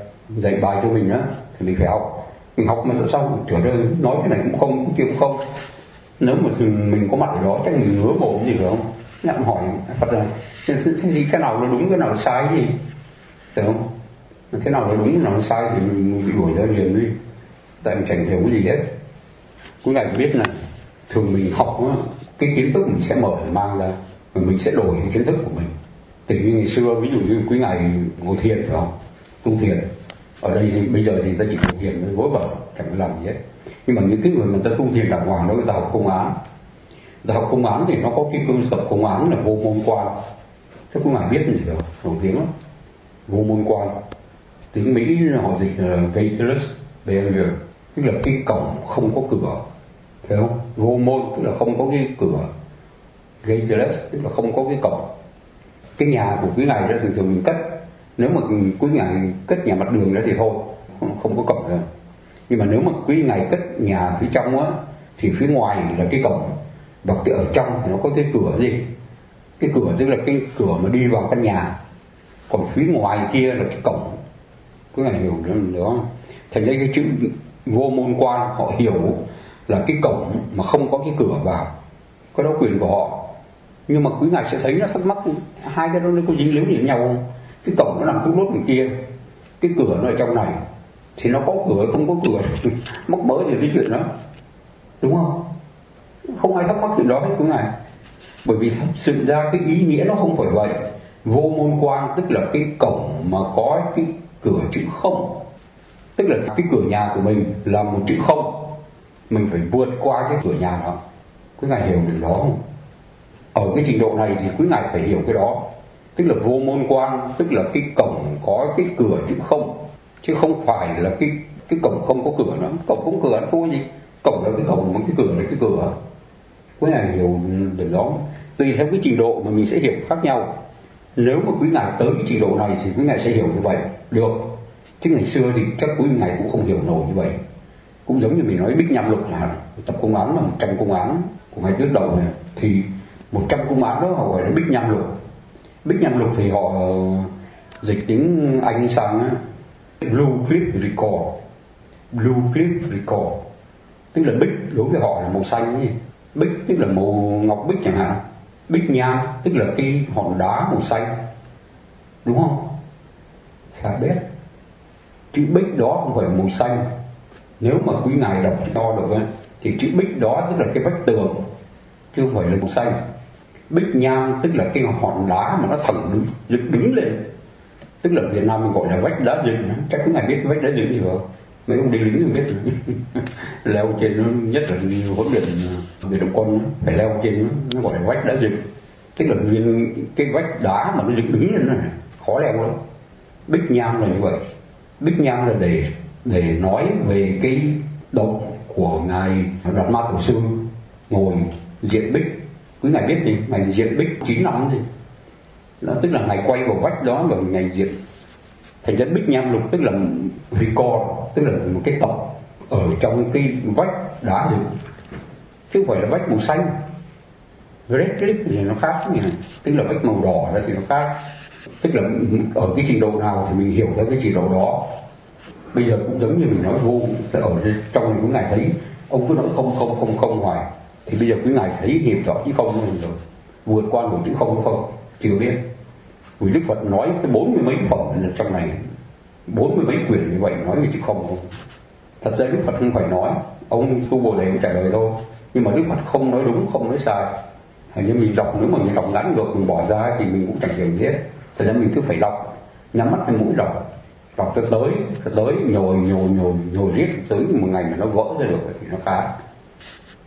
dạy bài cho mình đó, thì mình phải học. Mình học mà sao trở ra nói cái này cũng không, cái kia cũng không. Nếu mà mình có mặt ở đó chắc mình ngứa mồm gì phải không? Nhậm hỏi Phật là thì cái nào là đúng cái nào là sai gì, phải không? Thế nào là đúng cái nào là sai thì mình bị đuổi ra liền đi, tại mình chẳng hiểu cái gì hết. Quý ngài biết là thường mình học cái kiến thức mình sẽ mở để mang ra, và mình sẽ đổi cái kiến thức của mình. Từ như ngày xưa, ví dụ như quý ngài ngồi thiền phải không, tu thiền. Ở đây thì bây giờ thì ta chỉ ngồi thiền với vối vẩn, chẳng làm gì hết. Nhưng mà những cái người mà ta tu thiền đàng hoàng đó, người ta học công án. Ta học công án thì nó có cái cơ tập công án là vô môn quan. Thế quý ngài biết gì đâu, nổi tiếng lắm. Vô môn quan, tiếng Mỹ họ dịch là gateless barrier, tức là cái cổng không có cửa, phải không? Vô môn tức là không có cái cửa, gateless tức là không có cái cổng. Cái nhà của quý ngài đó thường thường mình cất, nếu mà quý ngài cất nhà mặt đường đó thì thôi, không có cổng rồi. Nhưng mà nếu mà quý ngài cất nhà phía trong á, thì phía ngoài là cái cổng, và cái ở trong thì nó có cái cửa gì? Cái cửa tức là cái cửa mà đi vào căn nhà, còn phía ngoài kia là cái cổng. Quý ngài hiểu đó. Thành ra cái chữ vô môn quan họ hiểu là cái cổng mà không có cái cửa vào, cái đó quyền của họ. Nhưng mà quý ngài sẽ thấy nó thắc mắc, hai cái đó nó có dính líu gì với nhau không? Cái cổng nó nằm thút lốt bên kia, cái cửa nó ở trong này, thì nó có cửa không có cửa mắc mớ gì cái chuyện đó, đúng không? Không ai thắc mắc chuyện đó hết quý ngài. Bởi vì sự ra cái ý nghĩa nó không phải vậy. Vô môn quan tức là cái cổng mà có cái cửa chữ không, tức là cái cửa nhà của mình là một chữ không, mình phải vượt qua cái cửa nhà đó. Quý ngài hiểu được đó không? Ở cái trình độ này thì quý ngài phải hiểu cái đó. Tức là vô môn quan tức là cái cổng có cái cửa chữ không, chứ không phải là cái cổng không có cửa nữa. Cổng không cửa thôi gì, cổng là cái cổng mà cái cửa là cái cửa. Quý ngài hiểu được đó. Tùy theo cái trình độ mà mình sẽ hiểu khác nhau. Nếu mà quý ngài tới cái trình độ này thì quý ngài sẽ hiểu như vậy được, chứ ngày xưa thì chắc quý ngài cũng không hiểu nổi như vậy. Cũng giống như mình nói Bích Nham Lục là tập công án là 100 công án của ngày trước đầu này, thì 100 công án đó họ gọi là Bích Nham Lục. Bích Nham Lục thì họ dịch tiếng Anh sang Blue Clip Record. Blue Clip Record tức là bích đối với họ là màu xanh ấy. Bích tức là màu ngọc bích chẳng hạn. Bích nham tức là cái hòn đá màu xanh, đúng không? Xa bét. Chữ bích đó không phải màu xanh. Nếu mà quý ngài đọc to được ấy, thì chữ bích đó tức là cái vách tường, chứ không phải là màu xanh. Bích nham tức là cái hòn đá mà nó thẳng dựng đứng lên, tức là Việt Nam mình gọi là vách đá dựng. Chắc quý ngài biết vách đá dựng gì không? Mấy ông đi lính thì biết leo trên nó, nhất là đi huấn luyện biệt động quân phải leo trên nó gọi là vách đá dựng, tức là cái vách đá mà nó dựng đứng lên này khó leo lắm. Bích nham là như vậy. Bích nham là để nói về cái động của ngài Đạt Ma Tổ Sư ngồi diện bích. Quý ngài biết gì? Ngài diện bích 9 năm gì đó, tức là ngài quay vào vách đó và ngài diện. Thành ra Bích Nham Lục tức là record, tức là một cái tập ở trong cái vách đá dựng, chứ không phải là vách màu xanh. Red clip thì nó khác nhỉ, tức là vách màu đỏ ra thì nó khác. Tức là ở cái trình độ nào thì mình hiểu theo cái trình độ đó. Bây giờ cũng giống như mình nói vô, ở trong này quý ngài thấy ông cứ nói không hoài, thì bây giờ quý ngài thấy hiểu rõ chứ không rồi vượt qua một chữ không chưa biết. Vì Đức Phật nói cái 40 mấy phẩm trong này, 40 mấy quyển như vậy nói về chữ không. Thật ra Đức Phật không phải nói, ông Tu Bồ Đề cũng trả lời thôi, nhưng mà Đức Phật không nói đúng không nói sai. Hình như mình đọc, nếu mà mình đọc ngắn ngược mình bỏ ra thì mình cũng chẳng hiểu gì hết. Thật ra mình cứ phải đọc, nhắm mắt cái mũi đọc cho tới nhồi riết tới một ngày mà nó vỡ ra được thì nó khá.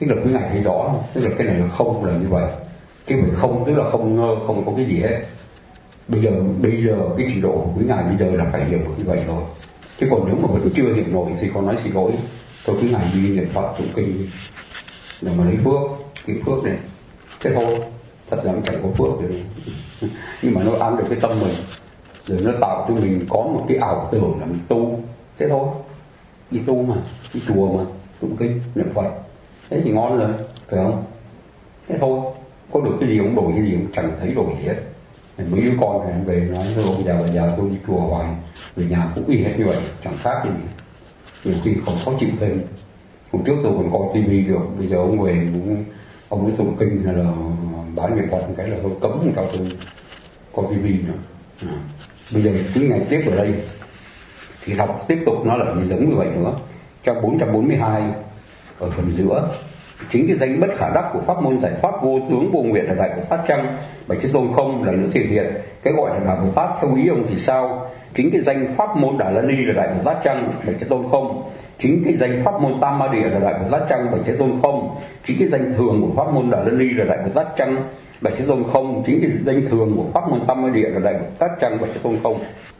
Tức là quý ngài thấy rõ, tức là cái này là không là như vậy, cái phải không tức là không ngơ, không có cái gì hết. Bây giờ cái trình độ của quý ngài bây giờ là phải hiểu như vậy rồi. Chứ còn nếu mà vẫn chưa hiểu nổi thì con nói xin lỗi, thôi quý ngài đi niệm Phật tụng kinh để mà lấy phước, cái phước này thế thôi. Thật ra chẳng có phước rồi nhưng mà nó ăn được cái tâm mình, rồi nó tạo cho mình có một cái ảo tưởng là mình tu, thế thôi. Đi tu mà, đi chùa mà, tụng kinh niệm Phật, thế thì ngon rồi, phải không? Thế thôi, có được cái gì cũng đổi cái gì cũng chẳng thấy đổi gì hết. Mấy đứa con này về nói thôi bây giờ tôi đi chùa hoài, về nhà cũng y hết như vậy, chẳng khác gì. Nhiều khi còn khó chịu thêm. Hôm trước tôi còn coi tivi được, bây giờ ông về ông ấy tụng kinh hay là bán niệm Phật cái là tôi cấm không cho tôi coi tivi nữa. Bây giờ cứ ngày tiếp ở đây thì đọc tiếp tục nó lại giống như vậy nữa. Trong 442 ở phần giữa, chính cái danh bất khả đắc của pháp môn giải thoát vô tướng vô nguyện là Đại Bồ Tát chăng? Bạch Thế Tôn không, lại nữa thể hiện cái gọi là Đại Bồ Tát theo ý ông thì sao? Chính cái danh pháp môn Đà La Ni là Đại Bồ Tát chăng? Bạch Thế Tôn không. Chính cái danh pháp môn Tam Ma Địa là Đại Bồ Tát chăng? Bạch Thế Tôn không. Chính cái danh thường của pháp môn Đà La Ni là Đại Bồ Tát chăng? Bạch Thế Tôn không. Chính cái danh thường của pháp môn Tam Ma Địa là Đại Bồ Tát chăng? Bạch Thế Tôn không.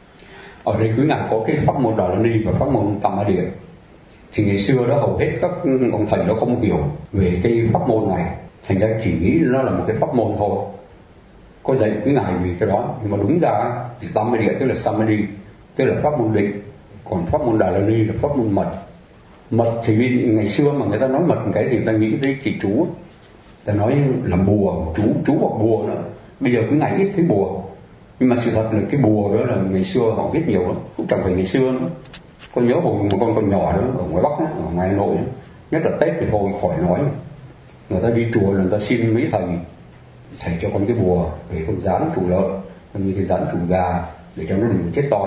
Ở đây quý ngài có cái pháp môn Đà La Ni và pháp môn Tam Ma Địa. Thì ngày xưa đó hầu hết các ông thầy nó không hiểu về cái pháp môn này, thành ra chỉ nghĩ nó là một cái pháp môn thôi, có dạy quý ngài vì cái đó. Nhưng mà đúng ra thì Tam Ma Địa tức là Samadhi, tức là pháp môn định, còn pháp môn Đà La Ni là pháp môn mật. Mật thì ngày xưa mà người ta nói mật một cái thì người ta nghĩ tới chỉ chú, ta nói làm bùa, chú hoặc bùa nữa. Bây giờ quý ngài ít thấy bùa, nhưng mà sự thật là cái bùa đó là ngày xưa họ biết nhiều lắm, cũng chẳng phải ngày xưa nữa. Con nhớ hồi một con nhỏ đó ở ngoài Bắc đó, ở ngoài Hà Nội đó, nhất là Tết thì thôi khỏi nói, người ta đi chùa là người ta xin mấy thầy cho con cái bùa để con dán chủ lợn, như cái dán chủ gà để cho nó đừng chết toi.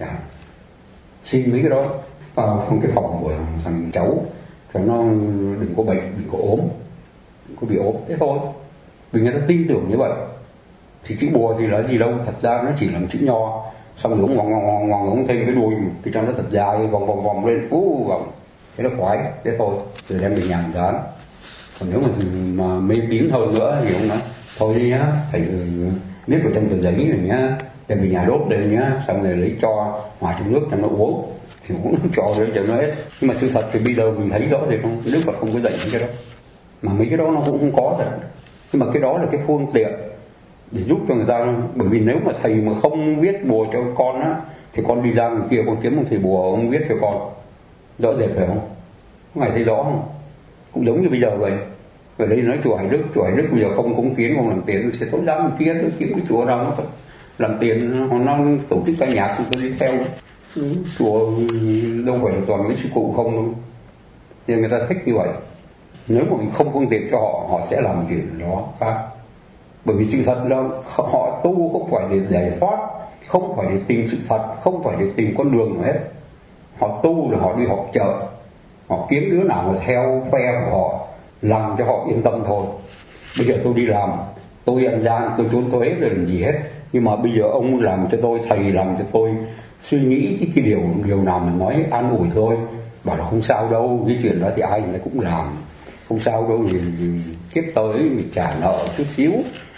Xin mấy cái đó vào cái phòng của thằng cháu cho nó đừng có bệnh, đừng có ốm, đừng có bị ốm, thế thôi. Vì người ta tin tưởng như vậy. Thì chữ bùa thì là gì đâu, thật ra nó chỉ là một chữ nho, xong rồi ông ông thêm cái đuôi thì cho nó thật dài vòng lên vòng, thế nó khoái, thế thôi, rồi đem về nhà dán. Còn nếu mà mê tín hơn nữa thì ông nói thôi đi nhá, thầy viết vào trong tờ giấy này nhá, đem về nhà đốt đây nhá, xong rồi lấy cho hòa trong nước cho nó uống, thì uống cho đấy cho nó hết. Nhưng mà sự thật thì bây giờ mình thấy rõ thì không, Đức Phật không có dạy những cái đó, mà mấy cái đó nó cũng không có thật. Nhưng mà cái đó là cái phương tiện để giúp cho người ta. Bởi vì nếu mà thầy mà không viết bùa cho con á, thì con đi ra người kia con kiếm một thầy bùa ông viết cho con, rõ rệt phải không? Ngài thấy rõ không? Cũng giống như bây giờ vậy. Ở đây nói chùa Hải Đức bây giờ không cúng kiến, không làm tiền, sẽ tối đám người kia tôi kiếm cái chùa nào nó làm tiền, nó tổ chức ca nhạc tôi đi theo. Chùa đâu phải là toàn mấy sư cụ không đâu. Nên người ta thích như vậy. Nếu mà mình không phương tiện cho họ, họ sẽ làm chuyện đó khác. Bởi vì sự thật là họ tu không phải để giải thoát, không phải để tìm sự thật, không phải để tìm con đường mà hết. Họ tu là họ đi họp chợ, họ kiếm đứa nào mà theo phe của họ, làm cho họ yên tâm thôi. Bây giờ tôi đi làm, tôi ăn gian, tôi trốn thuế rồi làm gì hết. Nhưng mà bây giờ ông làm cho tôi, thầy làm cho tôi suy nghĩ cái điều nào mà nói an ủi thôi. Bảo là không sao đâu, cái chuyện đó thì ai người cũng làm, không sao đâu, thì kiếp tới mình trả nợ chút xíu,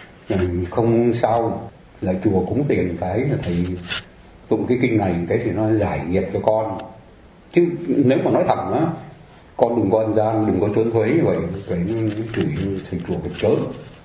không sao. Là chùa cúng tiền cái là thầy tụng cái kinh này cái thì nó giải nghiệp cho con. Chứ nếu mà nói thẳng á, con đừng có ăn gian, đừng có trốn thuế như vậy, phải chửi thầy chùa cái chớn.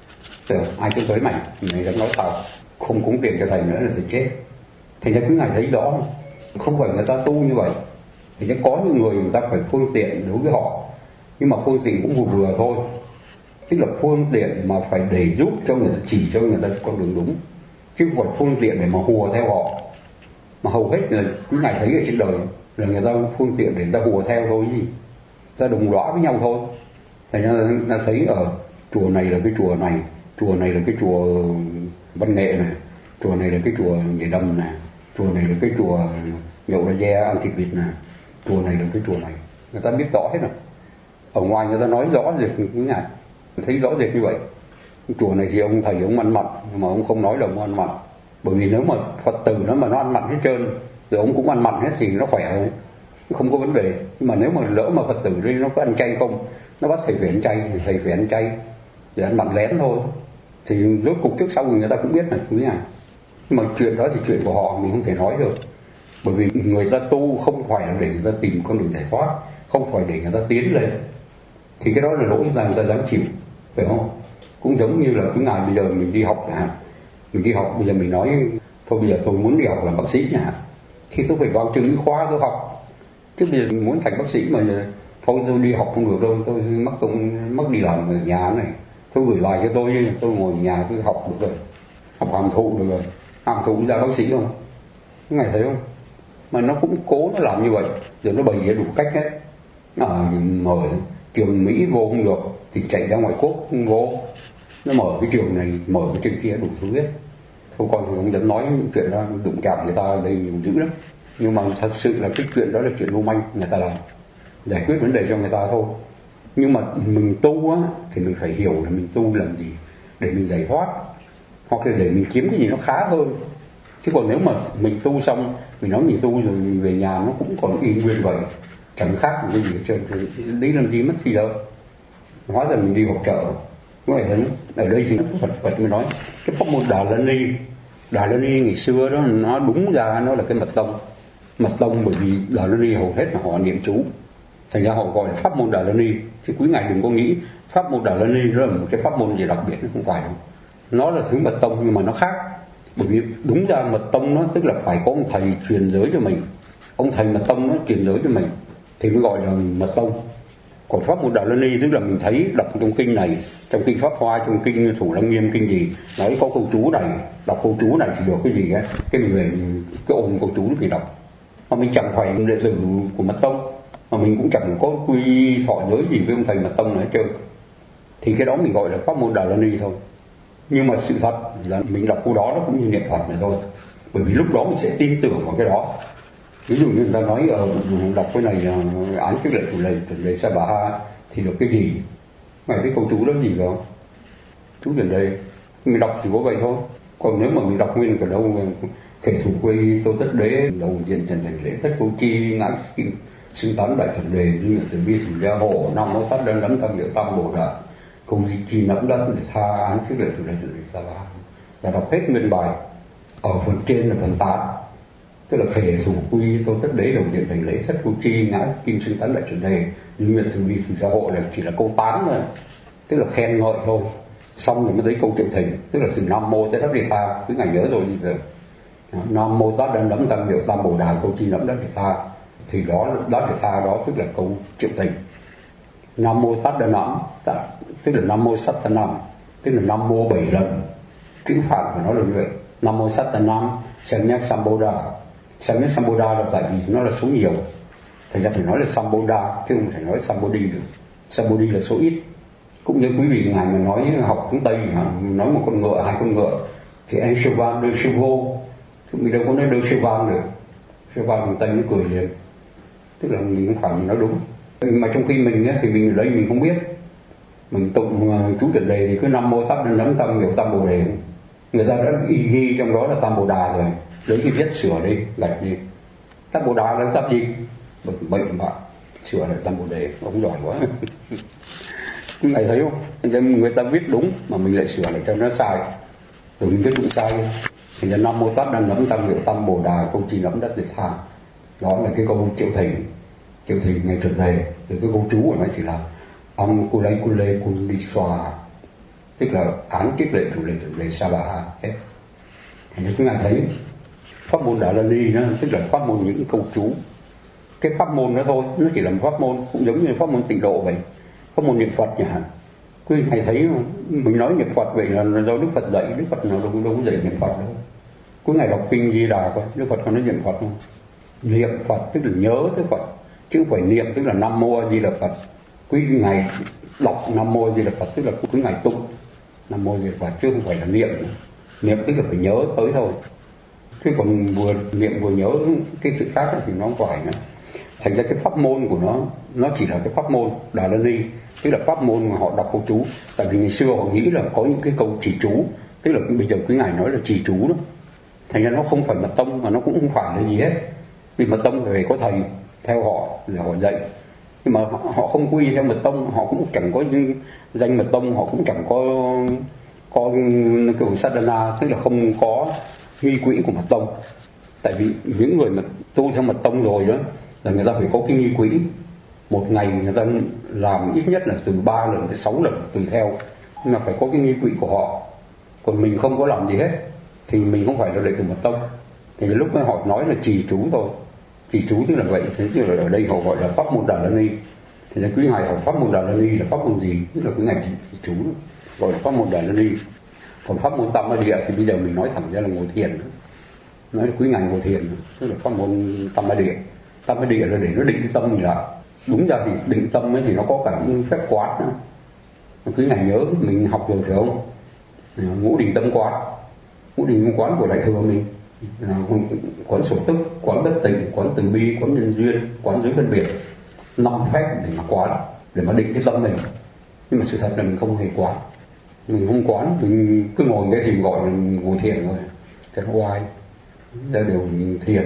Ai trốn thuế mày dám nói tao không cúng tiền cho thầy nữa là thầy chết. Thành ra cứ ngài thấy đó, không phải người ta tu như vậy. Thì sẽ có những người ta phải phương tiện đối với họ, nhưng mà phương tiện cũng vừa thôi. Tức là phương tiện mà phải để giúp cho người ta, chỉ cho người ta con đường đúng, chứ không phải phương tiện để mà hùa theo họ. Mà hầu hết là cứ ngài thấy ở trên đời là người ta phương tiện để người ta hùa theo thôi gì, ta đồng lõa với nhau thôi. Thành ra ta thấy ở chùa này là cái chùa này, chùa này là cái chùa văn nghệ này, chùa này là cái chùa nhảy đầm này, chùa này là cái chùa nhậu ra ve ăn thịt vịt này, chùa này là cái chùa này, người ta biết rõ hết rồi. Ở ngoài người ta nói rõ rệt với ngài, thấy rõ rệt như vậy. Chùa này thì ông thầy ông ăn mặn, mà ông không nói là ông ăn mặn. Bởi vì nếu mà Phật tử nó ăn mặn hết trơn, rồi ông cũng ăn mặn hết thì nó khỏe thôi, không có vấn đề. Nhưng mà nếu mà lỡ mà Phật tử đây nó có ăn chay không, nó bắt thầy phải ăn chay thì thầy phải ăn chay để ăn mặn lén thôi. Thì rốt cuộc trước sau người ta cũng biết là như thế này. Nhưng mà chuyện đó thì chuyện của họ mình không thể nói được. Bởi vì người ta tu không phải là để người ta tìm con đường giải thoát, không phải để người ta tiến lên. Thì cái đó là lỗi là người ta dám chịu, phải không? Cũng giống như là cái ngày bây giờ mình đi học chẳng hạn. Mình đi học bây giờ mình nói thôi bây giờ tôi muốn đi học làm bác sĩ chẳng hạn. Thì tôi phải vào trường y khoa tôi học. Chứ bây giờ muốn thành bác sĩ mà thôi tôi đi học không được đâu, tôi mắc đi làm ở nhà này. Tôi gửi bài cho tôi ngồi ở nhà tôi học được rồi. Học hàm thụ được rồi. Hàm thụ ra bác sĩ không? Cái ngày thấy không? Mà nó cũng cố nó làm như vậy. Rồi nó bày ra đủ cách hết. Mở trường Mỹ vô không được thì chạy ra ngoại quốc không vô. Nó mở cái trường này, mở cái trường kia đủ thứ hết. Thôi con thì không dám nói những chuyện đó đụng chạm người ta ở đây nhiều dữ lắm. Nhưng mà thật sự là cái chuyện đó là chuyện vô manh người ta làm, giải quyết vấn đề cho người ta thôi. Nhưng mà mình tu á thì mình phải hiểu là mình tu làm gì để mình giải thoát, hoặc là để mình kiếm cái gì nó khá hơn. Chứ còn nếu mà mình tu xong mình nói mình tu rồi mình về nhà nó cũng còn y nguyên vậy, chẳng khác một cái gì hết trơn, thì đấy làm gì mất gì đâu. Hóa ra mình đi họp chợ. Vậy thấy ở đây thì Phật mới nói cái pháp môn Đà La Ni ngày xưa đó nó đúng ra nó là cái mật tông, bởi vì Đà La Ni hầu hết là họ niệm chú, thành ra họ gọi là pháp môn Đà La Ni. Chứ quý ngài đừng có nghĩ pháp môn Đà La Ni đó là một cái pháp môn gì đặc biệt, nó không phải đâu. Nó là thứ mật tông nhưng mà nó khác. Bởi vì đúng ra mật tông nó tức là phải có ông thầy truyền giới cho mình, ông thầy mật tông nó truyền giới cho mình thì mới gọi là mật tông. Còn pháp môn Đà La Ni tức là mình thấy đọc trong kinh này, trong kinh Pháp Hoa, trong kinh Thủ Lăng Nghiêm, kinh gì nói có câu chú này, đọc câu chú này thì được cái gì á, cái mình về cái ôm câu chú thì đọc. Mà mình chẳng phải đệ tử của mật tông, mà mình cũng chẳng có quy thọ giới gì với ông thầy mật tông nữa hết trơn. Thì cái đó mình gọi là pháp môn Đà La Ni thôi. Nhưng mà sự thật là mình đọc câu đó nó cũng như niệm Phật này thôi. Bởi vì lúc đó mình sẽ tin tưởng vào cái đó. Ví dụ như người ta nói đọc cái này án cái lệ chủ lệ sa bà ha thì được cái gì? Ngoài cái câu chú đó gì không? Chú đến đây mình đọc chỉ có vậy thôi. Còn nếu mà mình đọc nguyên cả đâu khể thủ quy tô tất đế đầu diện trần thành lễ tất câu chi ngã kim xưng tán đại chuẩn đề như là từ bi thủ gia hộ năm nó sát đơn lắm tâm địa tam bồ đà câu chi nắm đất để tha án cái lệ chủ lệ sa bà ha là đọc hết nguyên bài. Ở phần trên là phần 8, tức là khể thủ quy tô tất đế đầu diện thành lễ thất câu chi ngã kim xưng tán đại chuẩn đề như nguyện từ bi thủ gia hộ là chỉ là câu 8 thôi, tức là khen ngợi thôi. Xong rồi mới thấy câu triệu thỉnh, tức là từ Nam Mô tới Đất Địa Tha, cứ ngài nhớ rồi gì vậy? Nam Mô Tát Đan Đấm Tam Diệu Tam Bồ Đà câu chi nắm Đất Địa Tha, thì đó Đất Địa Tha đó tức là câu triệu thỉnh. Nam Mô Tát Đan Nắm, tức là Nam Mô Sát Tan Nam, tức là Nam Mô 7 lần. Chữ Phạn của nó là như vậy. Nam Mô Sát Tan Nam, Sang Nhắc Sambodha. Sang Nhắc Sambodha là tại vì nó là số nhiều, thành ra phải nói là Sambodha chứ không phải nói Sambodhi được. Sambodhi là số ít. Cũng như quý vị ngài mà nói học tiếng Tây, nói một con ngựa, 2 con ngựa thì anh sư van đưa sư vô, mình đâu có nói đưa sư van được. Sư van người Tây nó cười liền, tức là mình không phải mình nói đúng. Mà trong khi mình thì mình ở đây mình không biết, mình tụng chú Trần Đề thì cứ Nam Mô Tát Đan Đấm Tam Diệu Tam Bồ Đề, người ta đã ghi trong đó là Tam Bồ Đà rồi, lấy cái viết sửa đi, gạch đi. Tam Bồ Đà là tắt gì? Bệnh bạn sửa lại Tam Bồ Đề, ông giỏi quá. Ngài thấy không? Nên người ta viết đúng mà mình lại sửa lại cho nó sai, rồi mình viết cũng sai. Thì là Nam Mô Tát Đan Đấm Tam Diệu Tam Bồ Đà câu chi nắm đất để tha, đó là cái câu triệu thỉnh ngày Trần Đề. Rồi cái câu chú của nó chỉ là âm cu lê cung đi xoa, tức là án kiếp lệ chủ lệ Trần Đề sa bà ha hết. Thì chúng ta thấy pháp môn Đà La Ni nó tức là pháp môn những câu chú, cái pháp môn đó thôi, nó chỉ là một pháp môn, cũng giống như pháp môn tịnh độ vậy. Pháp môn niệm Phật chẳng hạn, quý thầy thấy mình nói niệm Phật vậy là do Đức Phật dạy. Đức Phật nào đâu có dạy niệm Phật đâu. Quý ngày đọc kinh Di Đà coi, Đức Phật còn nói niệm Phật không? Niệm Phật tức là nhớ tới Phật, chứ không phải niệm tức là Nam Mô A Di Đà Phật. Quý ngày đọc Nam Mô A Di Đà Phật tức là quý ngày tụng Nam Mô A Di Đà Phật, chứ không phải là niệm. Niệm tức là phải nhớ tới thôi, chứ còn vừa niệm vừa nhớ cái sự khác thì nó không phải nữa. Thành ra cái pháp môn của nó chỉ là cái pháp môn Đà La Ni, tức là pháp môn mà họ đọc câu chú. Tại vì ngày xưa họ nghĩ là có những cái câu trì chú, tức là bây giờ quý ngài nói là trì chú đó. Thành ra nó không phải mật tông, mà nó cũng không phải là gì hết. Vì mật tông phải có thầy theo họ để họ dạy. Nhưng mà họ không quy theo mật tông, họ cũng chẳng có danh mật tông, họ cũng chẳng có kiểu sadhana, tức là không có nghi quỹ của mật tông. Tại vì những người mà tu theo mật tông rồi đó là người ta phải có cái nghi quỹ. Một ngày người ta làm ít nhất là từ 3 lần tới 6 lần tùy theo, nhưng mà phải có cái nghi quỹ của họ. Còn mình không có làm gì hết thì mình không phải là đệ tử mật tông. Thì lúc đó họ nói là trì chú thôi. Trì chú tức là vậy, thế chứ ở đây họ gọi là pháp môn Đà La Ni. Thì quý ngài hỏi pháp môn Đà La Ni là pháp môn gì? Tức là quý ngài trì chú gọi là pháp môn Đà La Ni. Còn pháp môn Tam Ma Địa thì bây giờ mình nói thẳng ra là ngồi thiền. Nói là quý ngài ngồi thiền, tức là pháp môn Tam Ma Địa. Tam Ma Địa là để nó định cái tâm mình lại. Đúng ra thì định tâm ấy thì nó có cả những phép quán nữa. Quý ngài nhớ mình học rồi phải không? Ngũ định tâm quán. Ngũ định tâm quán của Đại Thừa mình là quán sổ tức, quán bất tịnh, quán từ bi, quán nhân duyên, quán giới phân biệt. 5 phép để mà quán, để mà định cái tâm mình. Nhưng mà sự thật là mình không hề quán. Mình không quán, mình cứ ngồi cái thì gọi là ngồi thiền thôi. Cái nó oai. Đây đều mình thiền.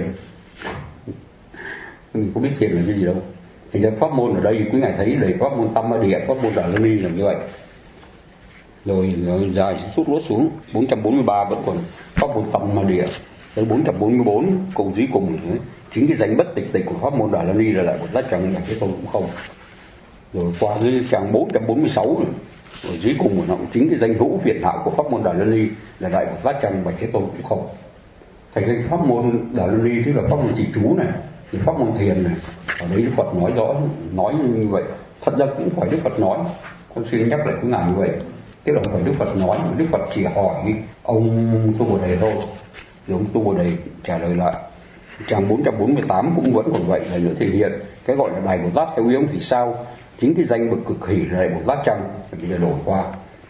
Mình không biết thiền là cái gì đâu. Thì ra pháp môn ở đây quý ngài thấy đầy pháp môn Tam Ma Địa, pháp môn Đà La Ni là như vậy. Rồi dài sút lốt xuống 443 vẫn còn pháp môn Tam Ma Địa. Tới 444 câu dưới cùng ấy, chính cái danh bất tịch tịch của pháp môn Đà La Ni là lại một giá trăng là cái tôi cũng không. Rồi qua dưới trang 446 rồi dưới cùng của nó chính cái danh hữu phiền não của pháp môn Đà La Ni là đại một giá trăng và chế tôi cũng không. Thành danh pháp môn Đà La Ni tức là pháp môn trì chú này, thì pháp môn thiền này, ở đấy Đức Phật nói rõ, nói như vậy. Thật ra cũng phải Đức Phật nói, con xin nhắc lại cái ngài như vậy. Tức là không phải Đức Phật nói, Đức Phật chỉ hỏi ông Tu Bồ Đề thôi. Rồi ông Tu Bồ Đề trả lời lại. Trang 448 cũng vẫn còn vậy, là nữa thể hiện cái gọi là Đại Bồ Tát theo ý ông thì sao? Chính cái danh bậc cực hỷ là Đại Bồ Tát chăng? Bây giờ đổi qua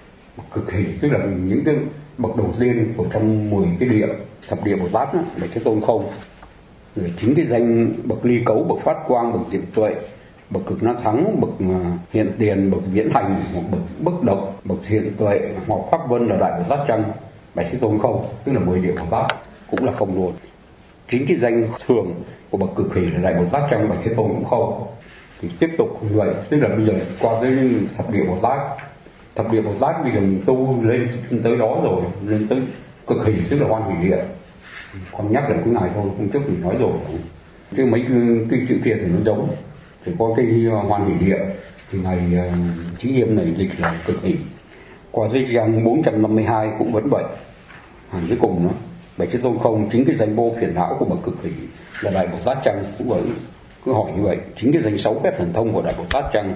cực hỷ, tức là những cái bậc đầu tiên của trong 10 cái địa thập địa Bồ Tát đó, là cái tôn không. Rồi chính cái danh bậc ly cấu, bậc phát quang, bậc diệu tuệ, bậc cực na thắng, bậc hiện tiền, bậc viễn hành, hoặc bậc bất động, bậc hiện tuệ, hoặc pháp vân là Đại Bồ Tát chăng? Bạch Thế Tôn không, tức là 10 địa Bồ Tát cũng là không luôn. Chính cái danh thường của bậc cực hỷ là Đại Bồ Tát chăng? Bạch Thế Tôn cũng không. Thì tiếp tục như vậy, tức là bây giờ qua tới thập địa Bồ Tát. Thập địa Bồ Tát bây giờ mình tu lên tới đó rồi, lên tới cực hỷ tức là hoan hỷ địa. Con nhắc lại cái ngài thôi, hôm trước mình nói rồi. Chứ mấy cái chữ kia thì nó giống. Thì có cái hoan hỷ địa thì ngài Chí Hiêm này dịch là cực hỷ. Qua dưới trang 452 cũng vẫn vậy. Hàng cuối cùng nó Bạch Thế Tôn không, chính cái danh vô phiền não của bậc cực hỷ là Đại Bồ Tát chăng? Cũng vậy, cứ hỏi như vậy. Chính cái danh 6 phép thần thông của Đại Bồ Tát chăng?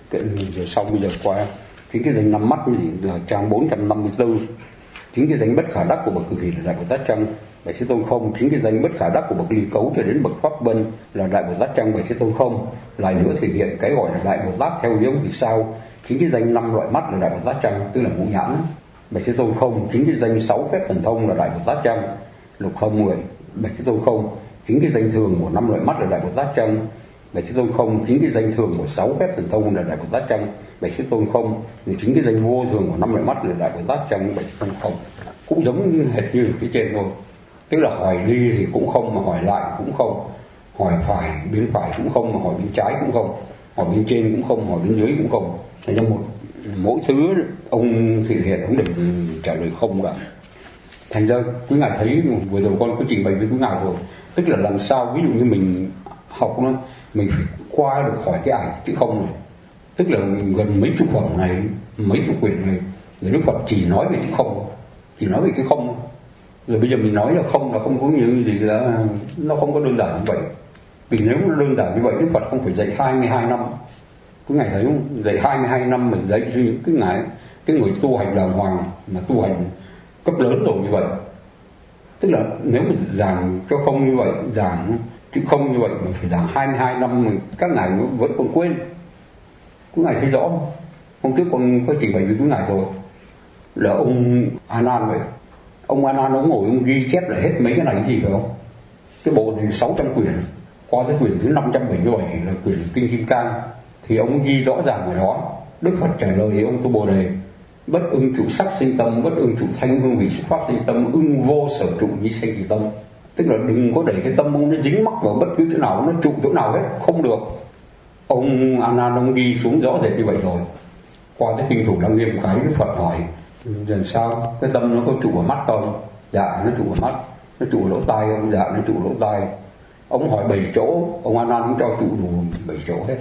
Rồi sau bây giờ qua chính cái danh 5 mắt gì là trang 454. Chính cái danh bất khả đắc của bậc cực hỷ là Đại Bồ Tát chăng? Bạch Thế Tôn không. Chính cái danh bất khả đắc của bậc ly cấu cho đến bậc pháp vân là Đại Bồ Tát chăng? Bạch Thế Tôn không. Lại nữa thể hiện cái gọi là Đại Bồ Tát theo ý ông vì sao? Chính cái danh 5 loại mắt là Đại Bồ Tát chăng? Tức là ngũ nhãn. Bạch Thế Tôn không. Chính cái danh 6 phép thần thông là Đại Bồ Tát chăng? Lục không người. Bạch Thế Tôn không. Chính cái danh thường của 5 loại mắt là Đại Bồ Tát chăng? Bạch Thế Tôn không. Chính cái danh thường của 6 phép thần thông là Đại Bồ Tát chăng? Bạch Thế Tôn không. Rồi chính cái danh vô thường của 5 loại mắt là Đại Bồ Tát chăng? Bạch Thế Tôn không. Cũng giống như hệt như cái trên thôi. Tức là hỏi đi thì cũng không, mà hỏi lại cũng không. Hỏi phải bên phải cũng không, mà hỏi bên trái cũng không. Hỏi bên trên cũng không, hỏi bên dưới cũng không. Thành ra mỗi thứ ông thị hiện ông đều trả lời không cả. Thành ra quý ngài thấy vừa rồi con có trình bày với quý ngài rồi, tức là làm sao ví dụ như mình học nó, mình phải qua được khỏi cái ải chữ không này, tức là gần mấy chục phẩm này, mấy chục quyển này, rồi Đức Phật chỉ nói về chữ không, chỉ nói về cái không. Rồi bây giờ mình nói là không có như gì, là nó không có đơn giản như vậy. Vì nếu nó đơn giản như vậy, Đức Phật không phải dạy 22 năm. Quý ngài thấy không? Dạy 22 năm mình dạy cho những cái người tu hành đàng hoàng, mà tu hành cấp lớn rồi như vậy. Tức là nếu mình giảng cho không như vậy, giảng chữ không như vậy, mình phải giảng 22 năm mình các ngài vẫn còn quên. Quý ngài thấy rõ không? Hôm trước con có trình bày với quý ngài rồi, là ông A Nan vậy. Ông A Nan ông ngồi ông ghi chép lại hết mấy cái này cái gì phải không? Cái bộ này 600 quyển, qua cái quyển thứ 577 là quyển Kinh Kim Cang, thì ông ghi rõ ràng ở đó. Đức Phật trả lời ông Tu Bồ Đề: bất ưng trụ sắc sinh tâm, bất ưng trụ thanh hương vị xuất pháp sinh tâm, ưng vô sở trụ nhi sanh kỳ tâm. Tức là đừng có để cái tâm ông nó dính mắc vào bất cứ chỗ nào, nó trụ chỗ nào hết, không được. Ông A Nan ông ghi xuống rõ rệt như vậy rồi. Qua cái kinh thủ Lăng Nghiêm một cái, Đức Phật hỏi làm sao cái tâm nó có trụ ở mắt không? Dạ nó trụ ở mắt. Nó trụ ở lỗ tai không? Dạ nó trụ ở lỗ tai. Ông hỏi 7 chỗ, ông A Nan cũng cho trụ đủ 7 chỗ hết.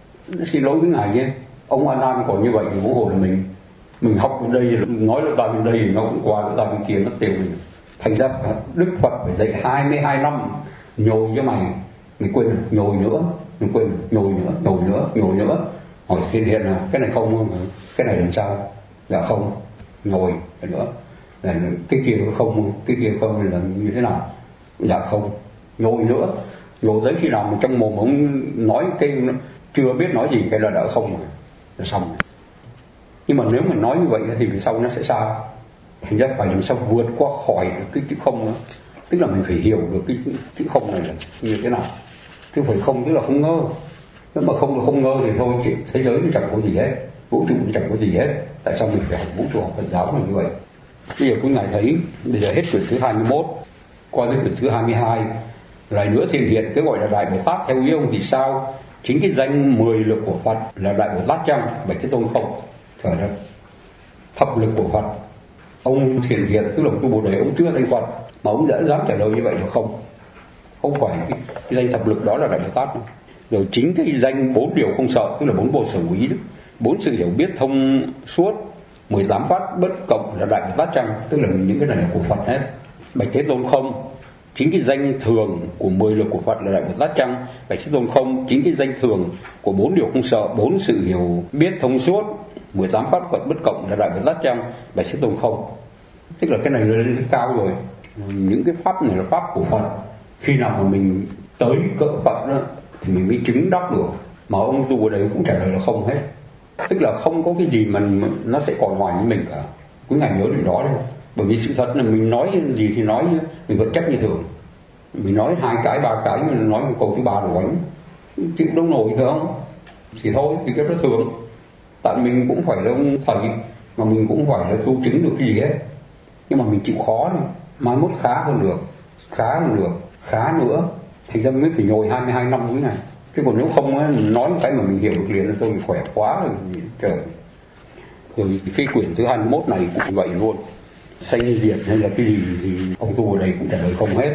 Xin lỗi với ngài nhé, ông A Nan còn như vậy thì huống hồ là mình học bên đây, nói lỗ tai bên đây nó cũng qua lỗ tai bên kia, nó tiêu mình. Thành ra Đức Phật phải dạy 22 năm nhồi cho mày quên rồi, nhồi nữa, mình quên rồi, nhồi nữa. Hỏi thiên hiện là cái này không, cái này làm sao? Dạ không, nhồi nữa. Là cái kia không, cái kia không là như thế nào? Dạ không, nhồi nữa. Nhồi tới khi nào mà trong mồm ông nói cái chưa biết nói gì cái là đã không rồi, là xong rồi. Nhưng mà nếu mà nói như vậy thì về sau nó sẽ sao? Thành ra phải làm sao vượt qua khỏi được cái chữ không đó. Tức là mình phải hiểu được cái chữ không này là như thế nào. Chứ phải không tức là không ngơ. Nếu mà không là không ngơ thì thôi, thế giới nó chẳng có gì hết, vũ trụ nó chẳng có gì hết. Tại sao mình phải học vũ trụ học Phật giáo như vậy? Bây giờ quý ngài thấy bây giờ hết quyển thứ 21 qua đến quyển thứ 22. Lại nữa thiên hiện cái gọi là Đại Bồ Tát theo ý ông thì sao? Chính cái danh 10 lực của Phật là Đại Bồ Tát chăng? Bạch Thế Tôn không. Trời đất, thập lực của Phật ông thiền hiện tức là tu Bồ Đề ông chưa thành Phật mà ông đã dám trả lời như vậy được không? Không phải cái danh thập lực đó là Đại Bồ Tát đâu. Rồi chính cái danh 4 điều không sợ tức là 4 vô sở úy đó, 4 sự hiểu biết thông suốt, 18 pháp bất cộng là Đại Bồ Tát chăng? Tức là những cái này là của Phật hết. Bạch Thế Tôn không. Chính cái danh thường của 10 lực của Phật là Đại Bồ Tát chăng? Bạch Thế Tôn không. Chính cái danh thường của 4 điều không sợ, 4 sự hiểu biết thông suốt, 18 pháp Phật bất cộng là Đại Bồ Tát chăng? Bạch Thế Tôn không. Tức là cái này lên cao rồi. Những cái pháp này là pháp của Phật. Khi nào mà mình tới cỡ Phật đó thì mình mới chứng đắc được. Mà ông tu ở đây cũng trả lời là không hết. Tức là không có cái gì mà nó sẽ còn ngoài với mình cả. Quý ngài nhớ điều đó đấy. Bởi vì sự thật là mình nói gì thì nói, mình vẫn chấp như thường. Mình nói 2 cái 3 cái, mình nói một câu thứ 3 rồi đánh chịu đâu nổi phải không? Thì thôi thì cái đó thường. Tại mình cũng phải là ông thầy, mà mình cũng phải là tu chứng được cái gì hết. Nhưng mà mình chịu khó thôi, mai mốt khá hơn được, khá nữa. Thành ra mới phải nhồi 22 năm cái này. Chứ còn nếu không á, nói một cái mà mình hiểu được liền là tôi khỏe quá rồi. Trời. Rồi cái quyển thứ 21 này cũng vậy luôn. Sanh diệt hay là cái gì thì ông tu ở đây cũng trả lời không hết.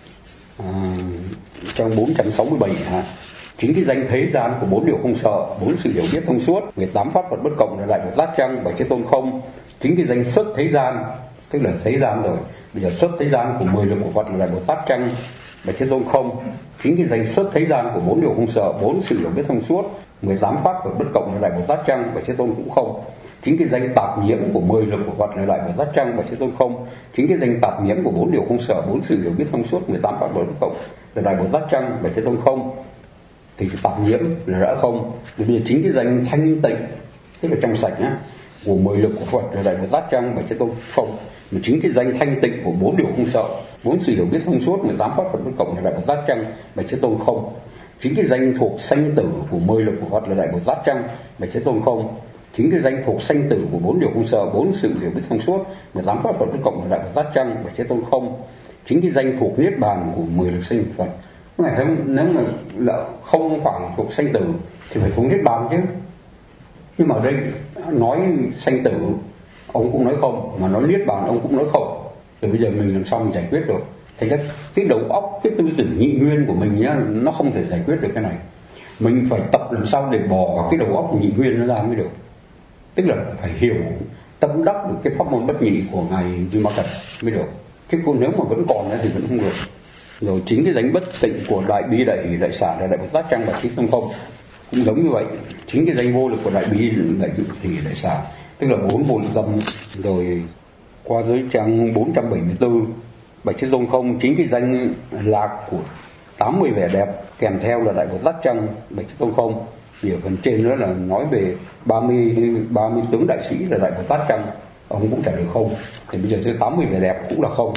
Trong 467 hả? Chính cái danh thế gian của 4 điều không sợ, 4 sự hiểu biết thông suốt, 18 pháp Phật bất cộng là Đại Bồ Tát chăng? Bạch Thế Tôn không. Chính cái danh xuất thế gian, tức là thế gian rồi, bây giờ xuất thế gian của 10 lực của Phật là Đại Bồ Tát chăng? Bạch Thế Tôn không. Chính cái danh xuất thế gian của 4 điều không sợ, 4 sự hiểu biết thông suốt, 18 pháp Phật bất cộng là Đại Bồ Tát chăng? Bạch Thế Tôn cũng không. Chính cái danh tạp nhiễm của 10 lực của Phật là Đại Bồ Tát chăng? Bạch Thế Tôn không. Chính cái danh tạp nhiễm của 4 điều không sợ, 4 sự hiểu biết thông suốt, 18 pháp bất cộng là Đại Bồ Tát chăng? Bạch Thế Tôn không. Thì cái tạp nhiễm là đã không. Thì bây giờ chính cái danh thanh tịnh tức là trong sạch nhá của 10 lực của Phật là Đại Bồ Tát chăng? Bạch Thế Tôn không. Mà chính cái danh thanh tịnh của 4 điều không sợ, 4 sự hiểu biết thông suốt, 18 pháp Phật bất cộng là Đại Bồ Tát chăng? Bạch Thế Tôn không. Chính cái danh thuộc sanh tử của 10 lực của Phật là Đại Bồ Tát chăng? Bạch Thế Tôn không. Chính cái danh thuộc sanh tử của 4 điều không sợ, 4 sự hiểu biết thông suốt, 18 pháp Phật bất cộng là Đại Bồ Tát chăng? Bạch Thế Tôn không. Chính cái danh thuộc niết bàn của 10 lực sanh Phật. Ngày hôm nếu mà là không phải thuộc sanh tử thì phải thuộc niết bàn chứ. Nhưng mà ở đây nói sanh tử ông cũng nói không, mà nói niết bàn ông cũng nói không. Thì bây giờ mình làm sao mình giải quyết được? Thành ra cái đầu óc, cái tư tưởng nhị nguyên của mình nhá, nó không thể giải quyết được cái này. Mình phải tập làm sao để bỏ cái đầu óc nhị nguyên nó ra mới được. Tức là phải hiểu tâm đắc được cái pháp môn bất nhị của ngài Duy Ma Cật mới được. Chứ nếu mà vẫn còn thì vẫn không được. Rồi chính cái danh bất tịnh của Đại Bi Đại Xả là Đại Bồ Tát chăng? Bạch Thế Tôn không. Cũng giống như vậy. Chính cái danh vô lực của Đại Bi Đại Thủy Đại Xả tức là 4 vô lực tâm. Rồi qua dưới trang 474 Bạch Thế Tôn không. Chính cái danh lạc của 80 vẻ đẹp kèm theo là Đại Bồ Tát chăng? Bạch Thế Tôn không. Thì ở phần trên nữa là nói về 30 tướng đại sĩ là Đại Bồ Tát chăng? Ông cũng trả lời không. Thì bây giờ tới 80 vẻ đẹp cũng là không.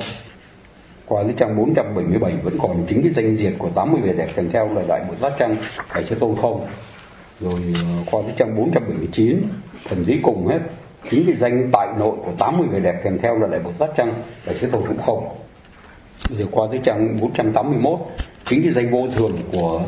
Qua đến trang 477 vẫn còn chính cái danh diệt của 80 vẻ đẹp kèm theo là Đại Bồ Tát chăng? Bạch Thế Tôn không. Rồi qua đến trang 479 phần dưới cùng hết chính cái danh tại nội của 80 vẻ đẹp kèm theo là Đại Bồ Tát chăng? Bạch Thế Tôn cũng không. Rồi qua tới trang 481 chính cái danh vô thường của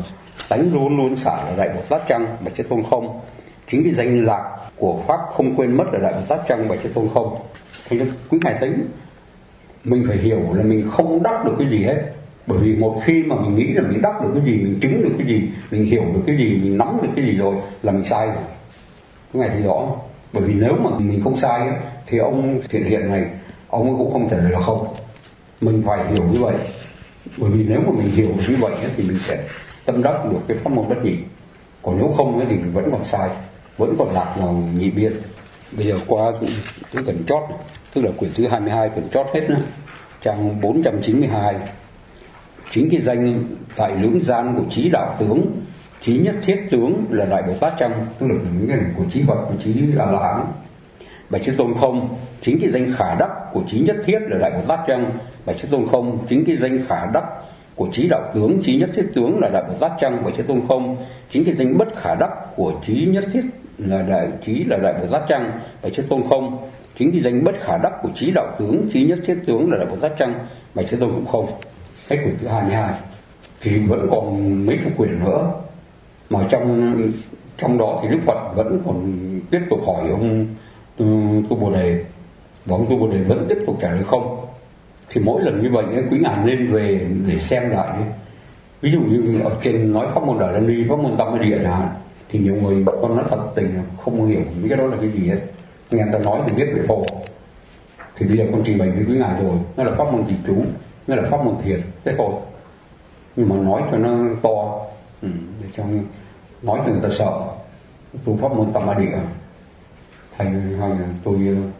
tánh luôn luôn xả là Đại Bồ Tát Chăng, Bạch Thế Tôn không. Chính cái danh lạc của pháp không quên mất là Đại Bồ Tát Chăng, Bạch Thế Tôn không. Thế nên quý ngài thấy mình phải hiểu là mình không đắc được cái gì hết. Bởi vì một khi mà mình nghĩ là mình đắc được cái gì, mình chứng được cái gì, mình hiểu được cái gì, mình nắm được cái gì rồi là mình sai rồi. Quý ngài thấy rõ không? Bởi vì nếu mà mình không sai ấy, thì ông Thiện Hiện này ông cũng không thể là không. Mình phải hiểu như vậy. Bởi vì nếu mà mình hiểu như vậy ấy, thì mình sẽ tâm đắc được cái pháp môn bất nhị. Còn nếu không ấy, thì mình vẫn còn sai, vẫn còn lạc vào nhị biên. Bây giờ qua cái gần chót, tức là quyển thứ 22, quyển chót hết nữa, trang 492. Chính cái danh tại lưỡng gian của trí đạo tướng, trí nhất thiết tướng là Đại Bồ Tát Chăng, tức là những cái này của trí Phật, của trí A-la-hán. Bạch Thế Tôn không. Chính cái danh khả đắc của trí nhất thiết là Đại Bồ Tát Chăng, Bạch Thế Tôn không. Chính cái danh khả đắc của trí đạo tướng, trí nhất thiết tướng là Đại Bồ Tát Chăng, Bạch Thế Tôn không. Chính cái danh bất khả đắc của trí nhất thiết là Đại Bồ Tát Chăng, Bạch Thế Tôn không. Chính cái danh bất khả đắc của trí đạo tướng, trí nhất thiết tướng là Đại Bồ Tát Chăng, Bạch Thế Tôn cũng không. Hết quyển thứ 22. Thì vẫn còn mấy chục quyển nữa, mà trong đó thì Đức Phật vẫn còn tiếp tục hỏi ông Tu Bồ Đề, và ông Tu Bồ Đề vẫn tiếp tục trả lời không. Thì mỗi lần như vậy quý ngài nên về để xem lại đi. Ví dụ như ở trên nói pháp môn Đại La Ni, pháp môn Tam摩Địa chẳng hạn, thì nhiều người con nói thật tình là không hiểu mấy cái đó là cái gì hết, nghe người ta nói thì biết vậy thôi. Thì bây giờ con trình bày với quý ngài rồi, nó là pháp môn trì chú, nó là pháp môn thiền, thế thôi. Nhưng mà nói cho nó to, để cho nói cho người ta sợ. Tu pháp môn Tam Ma Địa, hay là tôi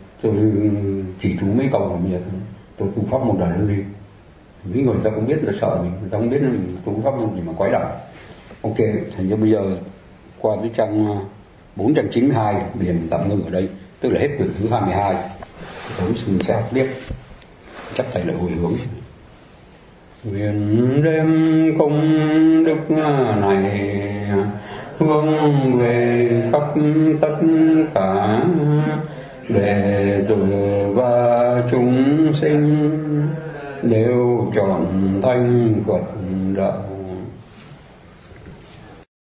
chỉ chú mấy câu là bây giờ tôi tu pháp môn Đại La Ni. Mấy người ta không biết là sợ mình, người ta không biết mình tu pháp môn gì mà quái đản. Ok, thành ra bây giờ qua cái trang 492 biển tạm ngưng ở đây, tức là hết quyển thứ 22. Tôi xin sẽ học tiếp, chắc thầy lại hồi hướng. Nguyện đem công đức này hướng về khắp tất cả đệ tử và chúng sinh đều trọn thanh Phật đạo.